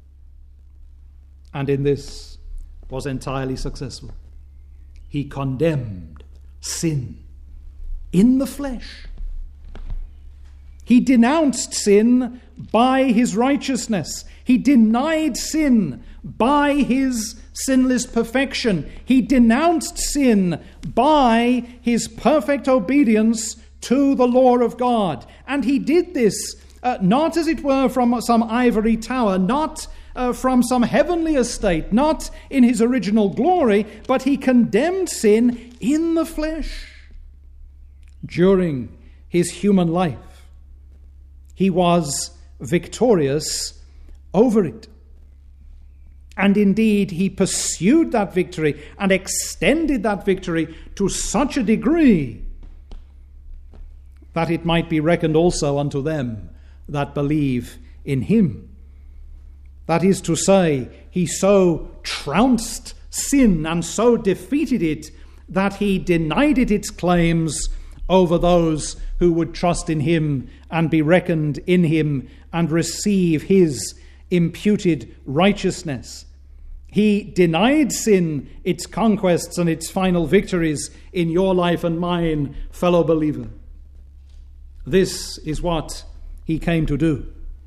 And in this was entirely successful. He condemned sin in the flesh. He denounced sin by his righteousness. He denied sin by his sinless perfection. He denounced sin by his perfect obedience to the law of God. And he did this not, as it were, from some ivory tower, not from some heavenly estate, not in his original glory, but he condemned sin in the flesh. During his human life, he was victorious over it. And indeed, he pursued that victory and extended that victory to such a degree that it might be reckoned also unto them that believe in him. That is to say, he so trounced sin and so defeated it that he denied it its claims over those who would trust in him and be reckoned in him and receive his imputed righteousness. He denied sin its conquests and its final victories in your life and mine, fellow believer. This is what he came to do.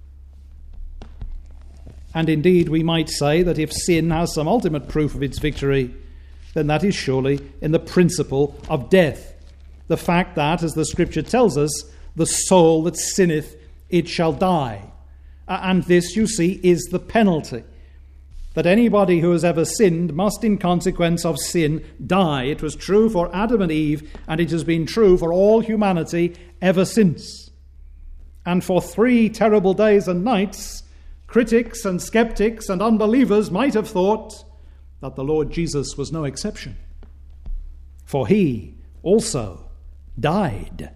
And indeed, we might say that if sin has some ultimate proof of its victory, then that is surely in the principle of death. The fact that, as the Scripture tells us, the soul that sinneth, it shall die. And this, you see, is the penalty. That anybody who has ever sinned must, in consequence of sin, die. It was true for Adam and Eve, and it has been true for all humanity ever since. And for 3 terrible days and nights, critics and skeptics and unbelievers might have thought that the Lord Jesus was no exception. For he also died.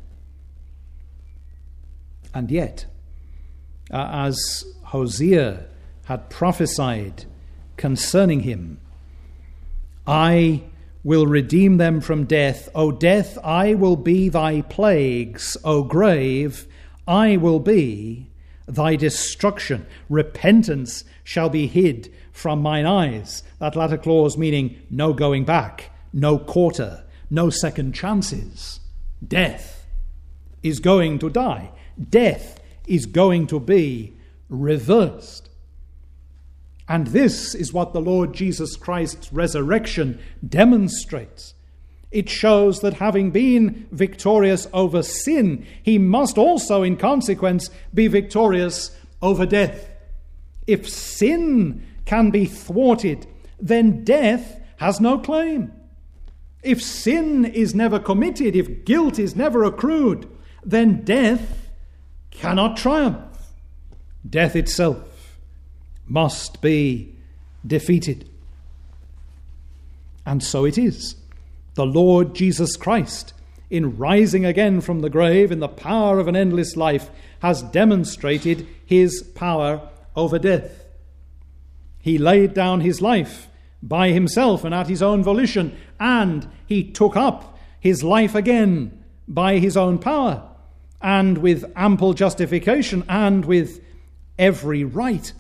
And yet, as Hosea had prophesied concerning him, I will redeem them from death. O death, I will be thy plagues. O grave, I will be thy destruction. Repentance shall be hid from mine eyes. That latter clause meaning no going back, no quarter, no second chances. Death is going to die. Death is going to be reversed. And this is what the Lord Jesus Christ's resurrection demonstrates. It shows that having been victorious over sin, he must also, in consequence, be victorious over death. If sin can be thwarted, then death has no claim. If sin is never committed, if guilt is never accrued, then death cannot triumph. Death itself must be defeated. And so it is. The Lord Jesus Christ in rising again from the grave in the power of an endless life, has demonstrated his power over death. He laid down his life by himself and at his own volition, and he took up his life again by his own power, and with ample justification, and with every right.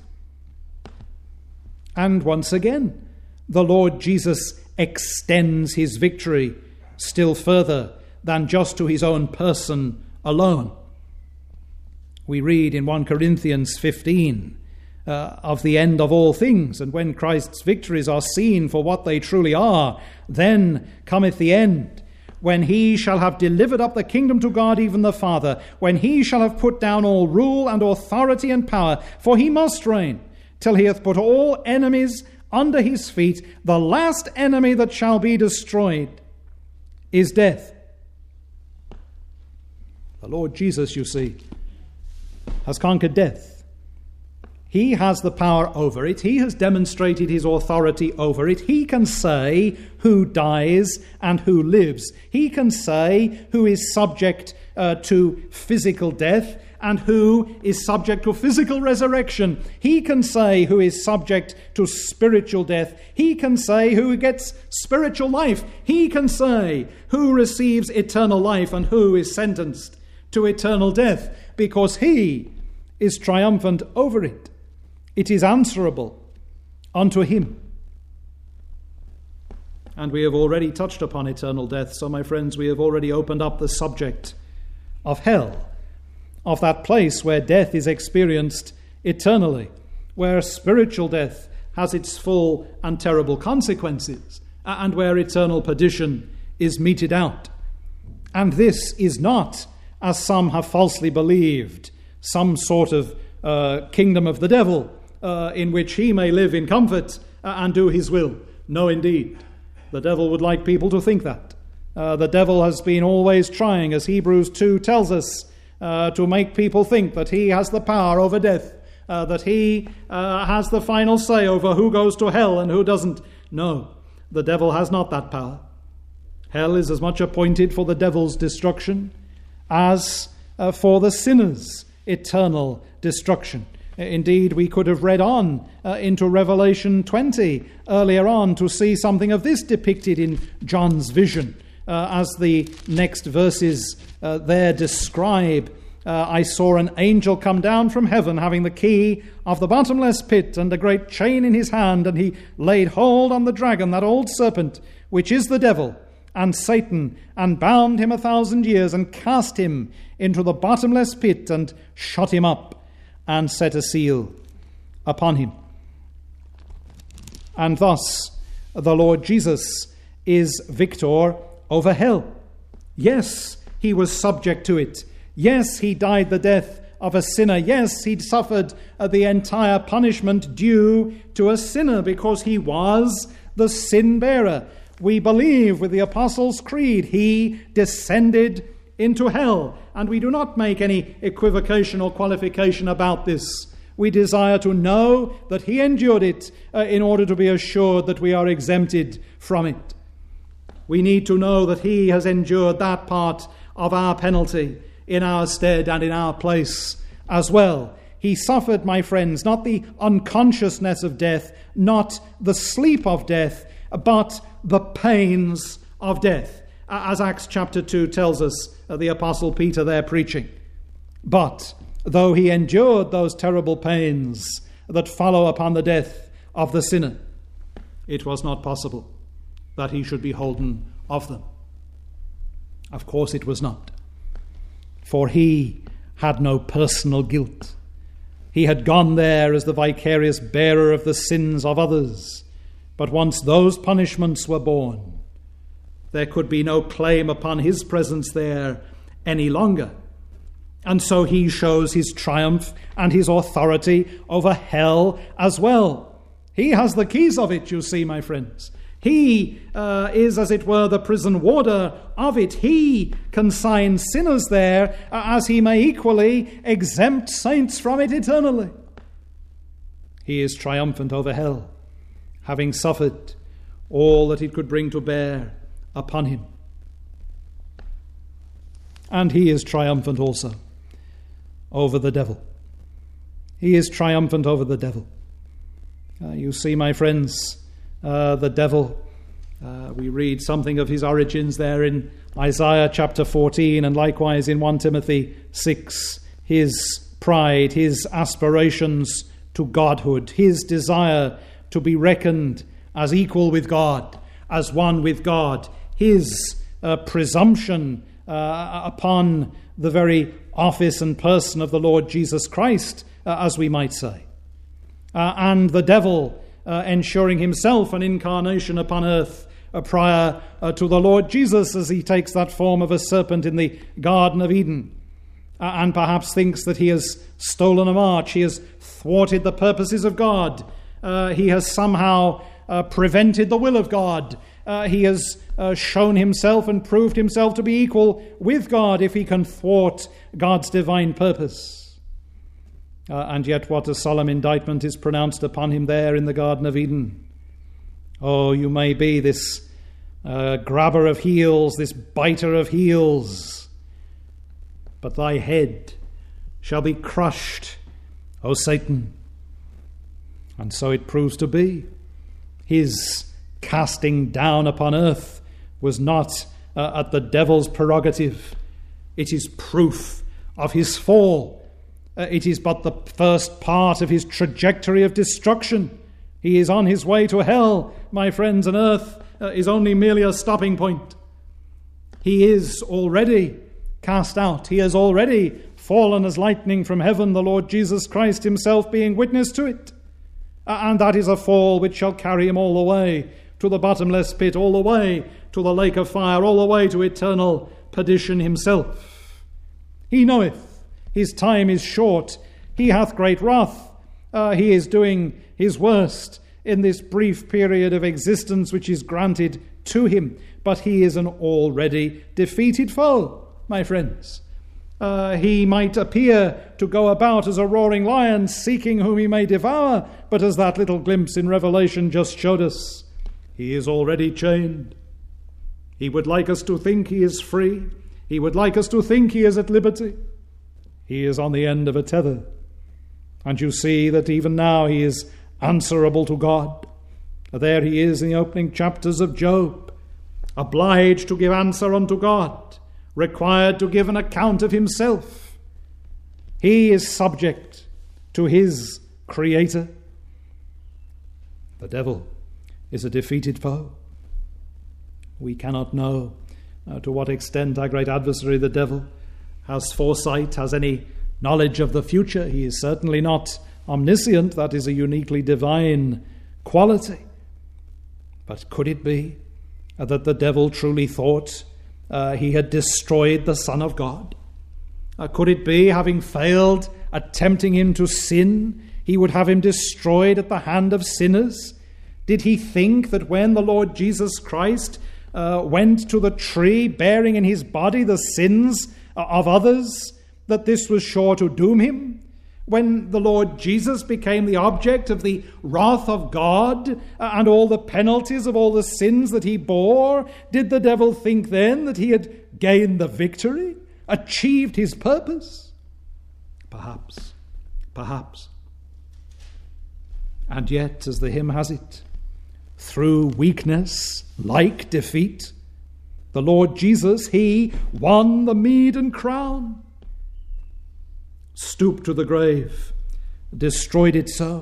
And once again, the Lord Jesus extends his victory still further than just to his own person alone. We read in 1 Corinthians 15 of the end of all things, and when Christ's victories are seen for what they truly are, then cometh the end, when he shall have delivered up the kingdom to God, even the Father, when he shall have put down all rule and authority and power, for he must reign till he hath put all enemies under his feet. The last enemy that shall be destroyed is death. The Lord Jesus, you see, has conquered death. He has the power over it. He has demonstrated his authority over it. He can say who dies and who lives. He can say who is subject to physical death and who is subject to physical resurrection. He can say who is subject to spiritual death. He can say who gets spiritual life. He can say who receives eternal life and who is sentenced to eternal death, because he is triumphant over it. It is answerable unto him. And we have already touched upon eternal death. So, my friends, we have already opened up the subject of hell, of that place where death is experienced eternally, where spiritual death has its full and terrible consequences, and where eternal perdition is meted out. And this is not, as some have falsely believed, some sort of kingdom of the devil, in which he may live in comfort and do his will. No, indeed. The devil would like people to think that. The devil has been always trying, as Hebrews 2 tells us, to make people think that he has the power over death, that he has the final say over who goes to hell and who doesn't. No, the devil has not that power. Hell is as much appointed for the devil's destruction as for the sinner's eternal destruction. Indeed, we could have read on into Revelation 20 earlier on to see something of this depicted in John's vision. As the next verses there describe, I saw an angel come down from heaven, having the key of the bottomless pit and a great chain in his hand, and he laid hold on the dragon, that old serpent, which is the devil and Satan, and bound him 1,000 years, and cast him into the bottomless pit, and shut him up, and set a seal upon him. And thus the Lord Jesus is victor over hell. Yes, he was subject to it. Yes, he died the death of a sinner. Yes, he suffered the entire punishment due to a sinner, because he was the sin bearer. We believe with the Apostles' Creed, he descended into hell. And we do not make any equivocation or qualification about this. We desire to know that he endured it in order to be assured that we are exempted from it. We need to know that he has endured that part of our penalty in our stead and in our place as well. He suffered, my friends, not the unconsciousness of death, not the sleep of death, but the pains of death. As Acts chapter 2 tells us, the Apostle Peter there preaching. But though he endured those terrible pains that follow upon the death of the sinner, it was not possible that he should be holden of them. Of course it was not. For he had no personal guilt. He had gone there as the vicarious bearer of the sins of others. But once those punishments were borne, there could be no claim upon his presence there any longer. And so he shows his triumph and his authority over hell as well. He has the keys of it, you see, my friends. He is, as it were, the prison warder of it. He consigns sinners there, as he may equally exempt saints from it eternally. He is triumphant over hell, having suffered all that it could bring to bear upon him. And he is triumphant also over the devil. He is triumphant over the devil. You see, my friends, the devil, we read something of his origins there in Isaiah chapter 14 and likewise in 1 Timothy 6. His pride, his aspirations to godhood, his desire to be reckoned as equal with God, as one with God, his presumption upon the very office and person of the Lord Jesus Christ, as we might say. And the devil ensuring himself an incarnation upon earth prior to the Lord Jesus as he takes that form of a serpent in the Garden of Eden, and perhaps thinks that he has stolen a march, he has thwarted the purposes of God, he has somehow prevented the will of God, he has shown himself and proved himself to be equal with God if he can thwart God's divine purpose. And yet what a solemn indictment is pronounced upon him there in the Garden of Eden. Oh, you may be this grabber of heels, this biter of heels, but thy head shall be crushed, O Satan. And so it proves to be. His casting down upon earth was not at the devil's prerogative. It is proof of his fall. It is but the first part of his trajectory of destruction. He is on his way to hell, my friends, and earth is only merely a stopping point. He is already cast out. He has already fallen as lightning from heaven, the Lord Jesus Christ himself being witness to it. And that is a fall which shall carry him all the way to the bottomless pit, all the way to the lake of fire, all the way to eternal perdition himself. He knoweth his time is short. He hath great wrath. He is doing his worst in this brief period of existence which is granted to him. But he is an already defeated foe, my friends. He might appear to go about as a roaring lion, seeking whom he may devour, but as that little glimpse in Revelation just showed us, he is already chained. He would like us to think he is free. He would like us to think he is at liberty. He is on the end of a tether. And you see that even now he is answerable to God. There he is in the opening chapters of Job, obliged to give answer unto God, required to give an account of himself. He is subject to his Creator. The devil is a defeated foe. We cannot know to what extent our great adversary, the devil, has foresight, has any knowledge of the future. He is certainly not omniscient. That is a uniquely divine quality. But could it be that the devil truly thought he had destroyed the Son of God? Could it be, having failed at tempting him to sin, he would have him destroyed at the hand of sinners? Did he think that when the Lord Jesus Christ went to the tree bearing in his body the sins of others, that this was sure to doom him? When the Lord Jesus became the object of the wrath of God and all the penalties of all the sins that he bore, did the devil think then that he had gained the victory, achieved his purpose? Perhaps. And yet, as the hymn has it, through weakness, like defeat, the Lord Jesus, he won the meed and crown, stooped to the grave, destroyed it so,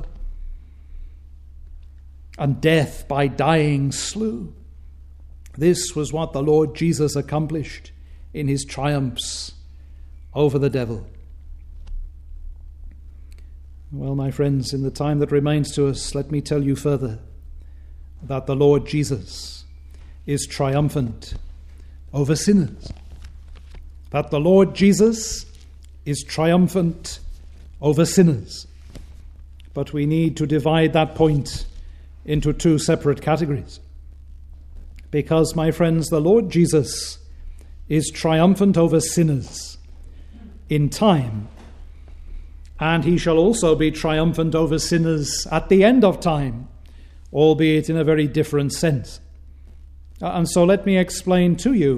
and death by dying slew. This was what the Lord Jesus accomplished in his triumphs over the devil. Well, my friends, in the time that remains to us, let me tell you further that the Lord Jesus is triumphant over sinners. That the Lord Jesus is triumphant over sinners. But we need to divide that point into two separate categories. Because, my friends, the Lord Jesus is triumphant over sinners in time, and he shall also be triumphant over sinners at the end of time, albeit in a very different sense. And so let me explain to you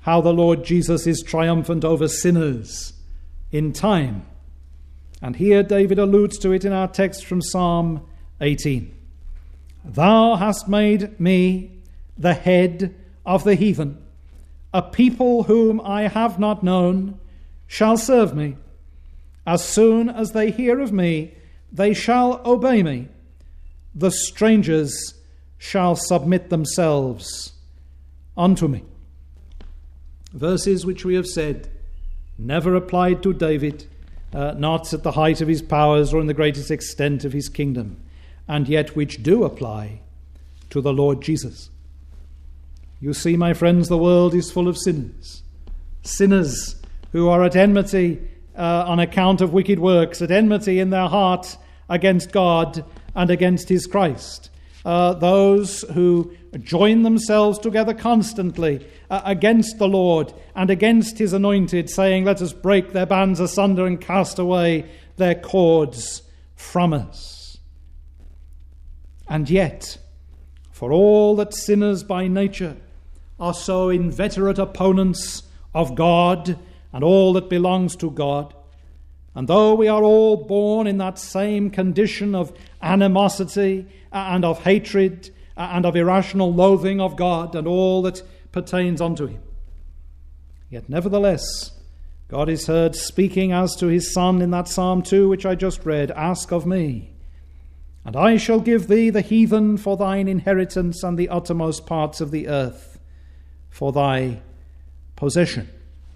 how the Lord Jesus is triumphant over sinners in time. And here David alludes to it in our text from Psalm 18. Thou hast made me the head of the heathen. A people whom I have not known shall serve me. As soon as they hear of me, they shall obey me. The strangers shall submit themselves unto me. Verses which we have said never applied to David, not at the height of his powers or in the greatest extent of his kingdom, and yet which do apply to the Lord Jesus. You see, my friends, the world is full of sinners. Sinners who are at enmity on account of wicked works, at enmity in their heart against God and against his Christ. Those who join themselves together constantly against the Lord and against his anointed, saying, let us break their bands asunder and cast away their cords from us. And yet, for all that sinners by nature are so inveterate opponents of God and all that belongs to God, and though we are all born in that same condition of animosity and of hatred and of irrational loathing of God and all that pertains unto him, yet nevertheless God is heard speaking as to his Son in that Psalm 2 which I just read, ask of me, and I shall give thee the heathen for thine inheritance and the uttermost parts of the earth for thy possession.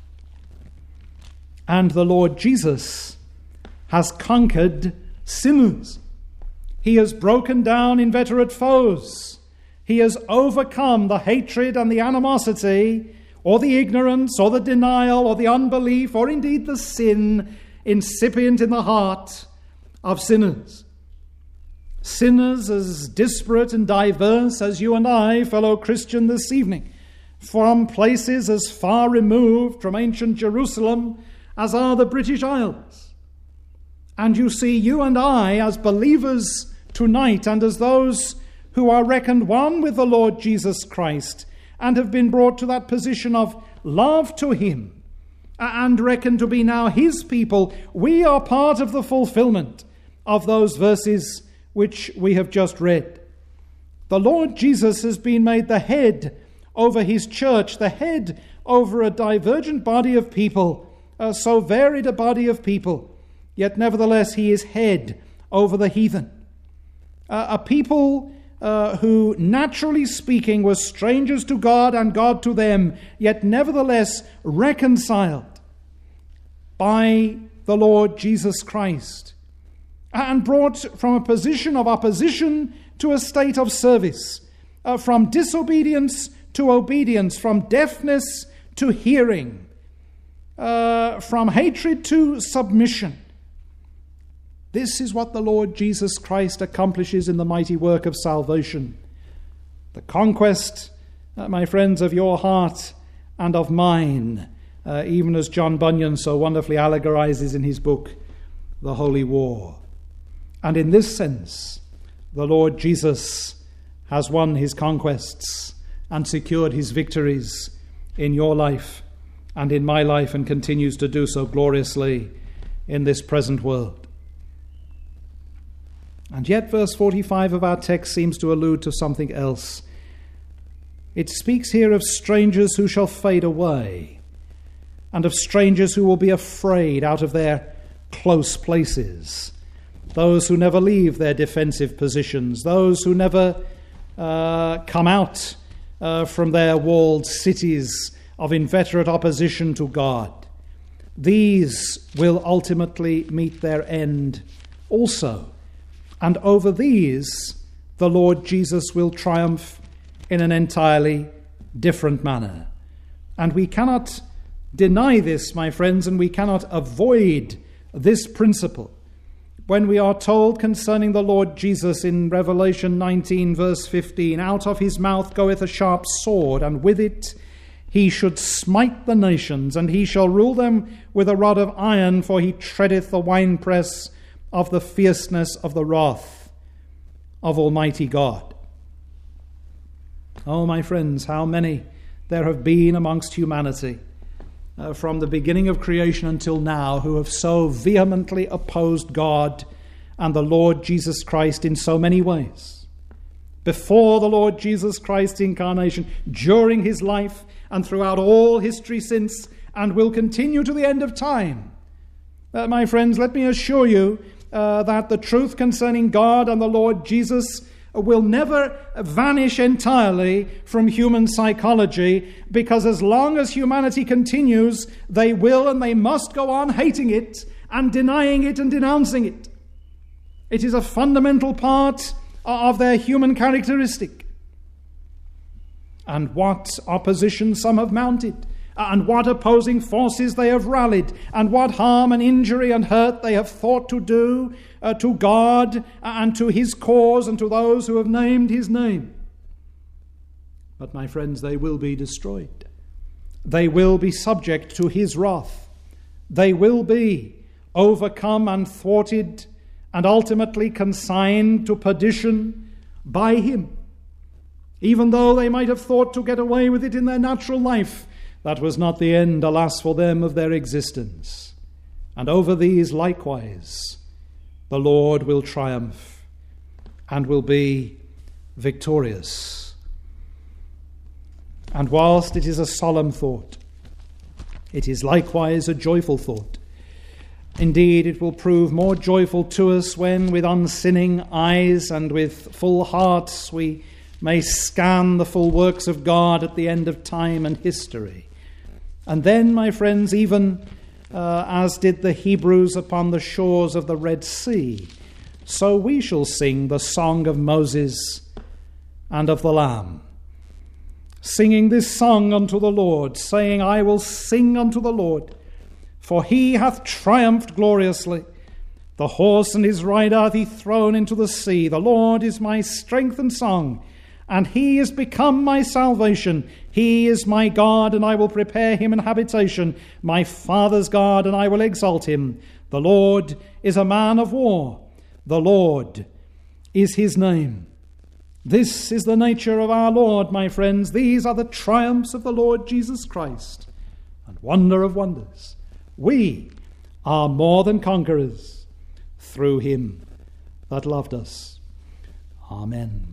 And the Lord Jesus has conquered sinners. He has broken down inveterate foes. He has overcome the hatred and the animosity, or the ignorance, or the denial, or the unbelief, or indeed the sin incipient in the heart of sinners. Sinners as disparate and diverse as you and I, fellow Christian, this evening, from places as far removed from ancient Jerusalem as are the British Isles. And you see, you and I, as believers tonight, and as those who are reckoned one with the Lord Jesus Christ, and have been brought to that position of love to him, and reckoned to be now his people, we are part of the fulfillment of those verses which we have just read. The Lord Jesus has been made the head over his church, the head over a divergent body of people, so varied a body of people, yet nevertheless he is head over the heathen. A people who, naturally speaking, were strangers to God and God to them, yet nevertheless reconciled by the Lord Jesus Christ, and brought from a position of opposition to a state of service, from disobedience to obedience, from deafness to hearing, from hatred to submission. This is what the Lord Jesus Christ accomplishes in the mighty work of salvation. The conquest, my friends, of your heart and of mine, even as John Bunyan so wonderfully allegorizes in his book, The Holy War. And in this sense, the Lord Jesus has won his conquests and secured his victories in your life and in my life, and continues to do so gloriously in this present world. And yet verse 45 of our text seems to allude to something else. It speaks here of strangers who shall fade away, and of strangers who will be afraid out of their close places, those who never leave their defensive positions, those who never come out from their walled cities of inveterate opposition to God. These will ultimately meet their end also. And over these, the Lord Jesus will triumph in an entirely different manner. And we cannot deny this, my friends, and we cannot avoid this principle when we are told concerning the Lord Jesus in Revelation 19, verse 15, out of his mouth goeth a sharp sword, and with it he should smite the nations, and he shall rule them with a rod of iron, for he treadeth the winepress of the fierceness of the wrath of Almighty God. Oh, my friends, how many there have been amongst humanity from the beginning of creation until now who have so vehemently opposed God and the Lord Jesus Christ in so many ways. Before the Lord Jesus Christ's incarnation, during his life, and throughout all history since, and will continue to the end of time. My friends, let me assure you that the truth concerning God and the Lord Jesus will never vanish entirely from human psychology, because as long as humanity continues, they will and they must go on hating it and denying it and denouncing it. It is a fundamental part of their human characteristic. And what opposition some have mounted, and what opposing forces they have rallied, and what harm and injury and hurt they have thought to do to God and to his cause and to those who have named his name. But my friends, they will be destroyed. They will be subject to his wrath. They will be overcome and thwarted and ultimately consigned to perdition by him. Even though they might have thought to get away with it in their natural life, that was not the end, alas, for them of their existence. And over these likewise the Lord will triumph and will be victorious. And whilst it is a solemn thought, it is likewise a joyful thought. Indeed, it will prove more joyful to us when, with unsinning eyes and with full hearts, we may scan the full works of God at the end of time and history. And then, my friends, even as did the Hebrews upon the shores of the Red Sea, so we shall sing the song of Moses and of the Lamb, singing this song unto the Lord, saying, I will sing unto the Lord, for he hath triumphed gloriously. The horse and his rider hath he thrown into the sea. The Lord is my strength and song, and he is become my salvation. He is my God, and I will prepare him an habitation, my father's God, and I will exalt him. The Lord is a man of war. The Lord is his name. This is the nature of our Lord, my friends. These are the triumphs of the Lord Jesus Christ. And wonder of wonders, we are more than conquerors through him that loved us. Amen.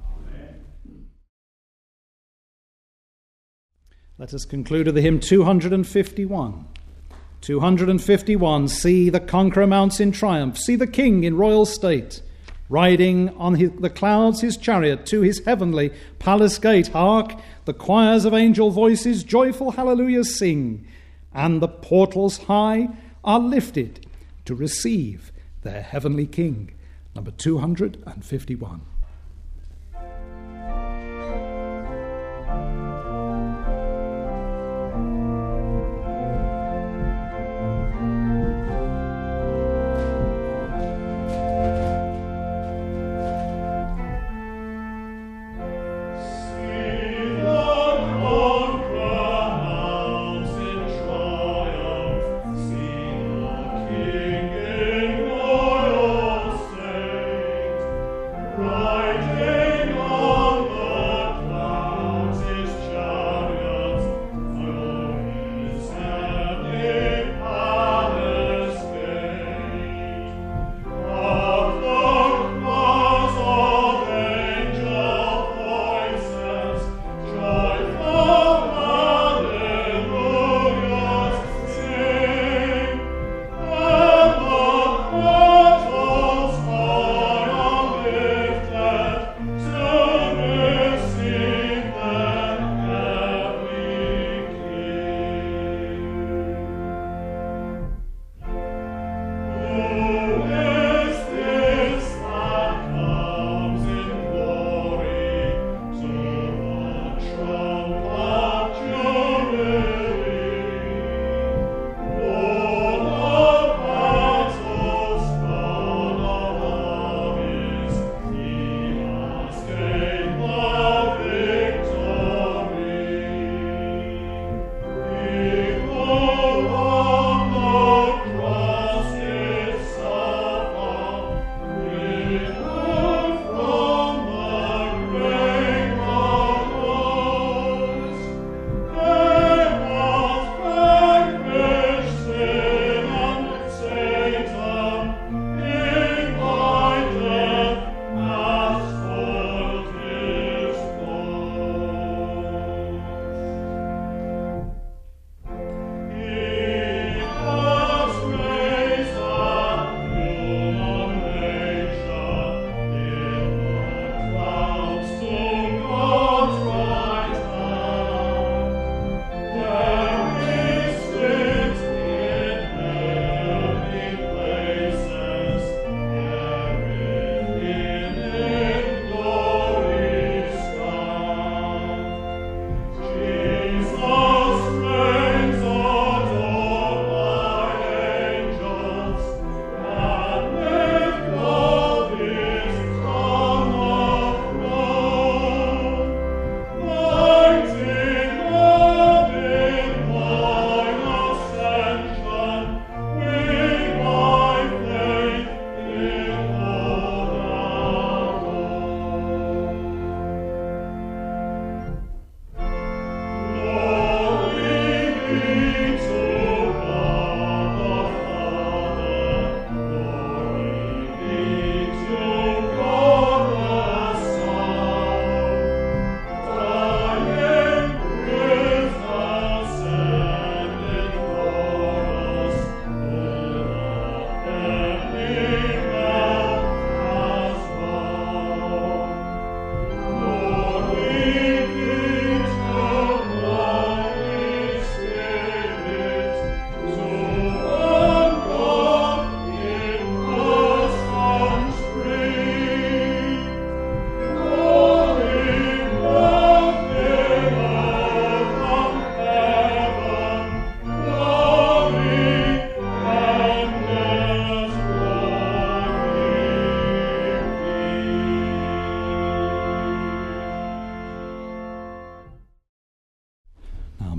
Let us conclude with the hymn 251. 251, see the conqueror mounts in triumph, see the king in royal state, riding on the clouds his chariot to his heavenly palace gate. Hark, the choirs of angel voices joyful hallelujahs sing, and the portals high are lifted to receive their heavenly king. Number 251. Right.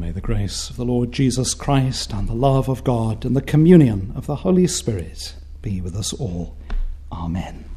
may the grace of the Lord Jesus Christ and the love of God and the communion of the Holy Spirit be with us all. Amen.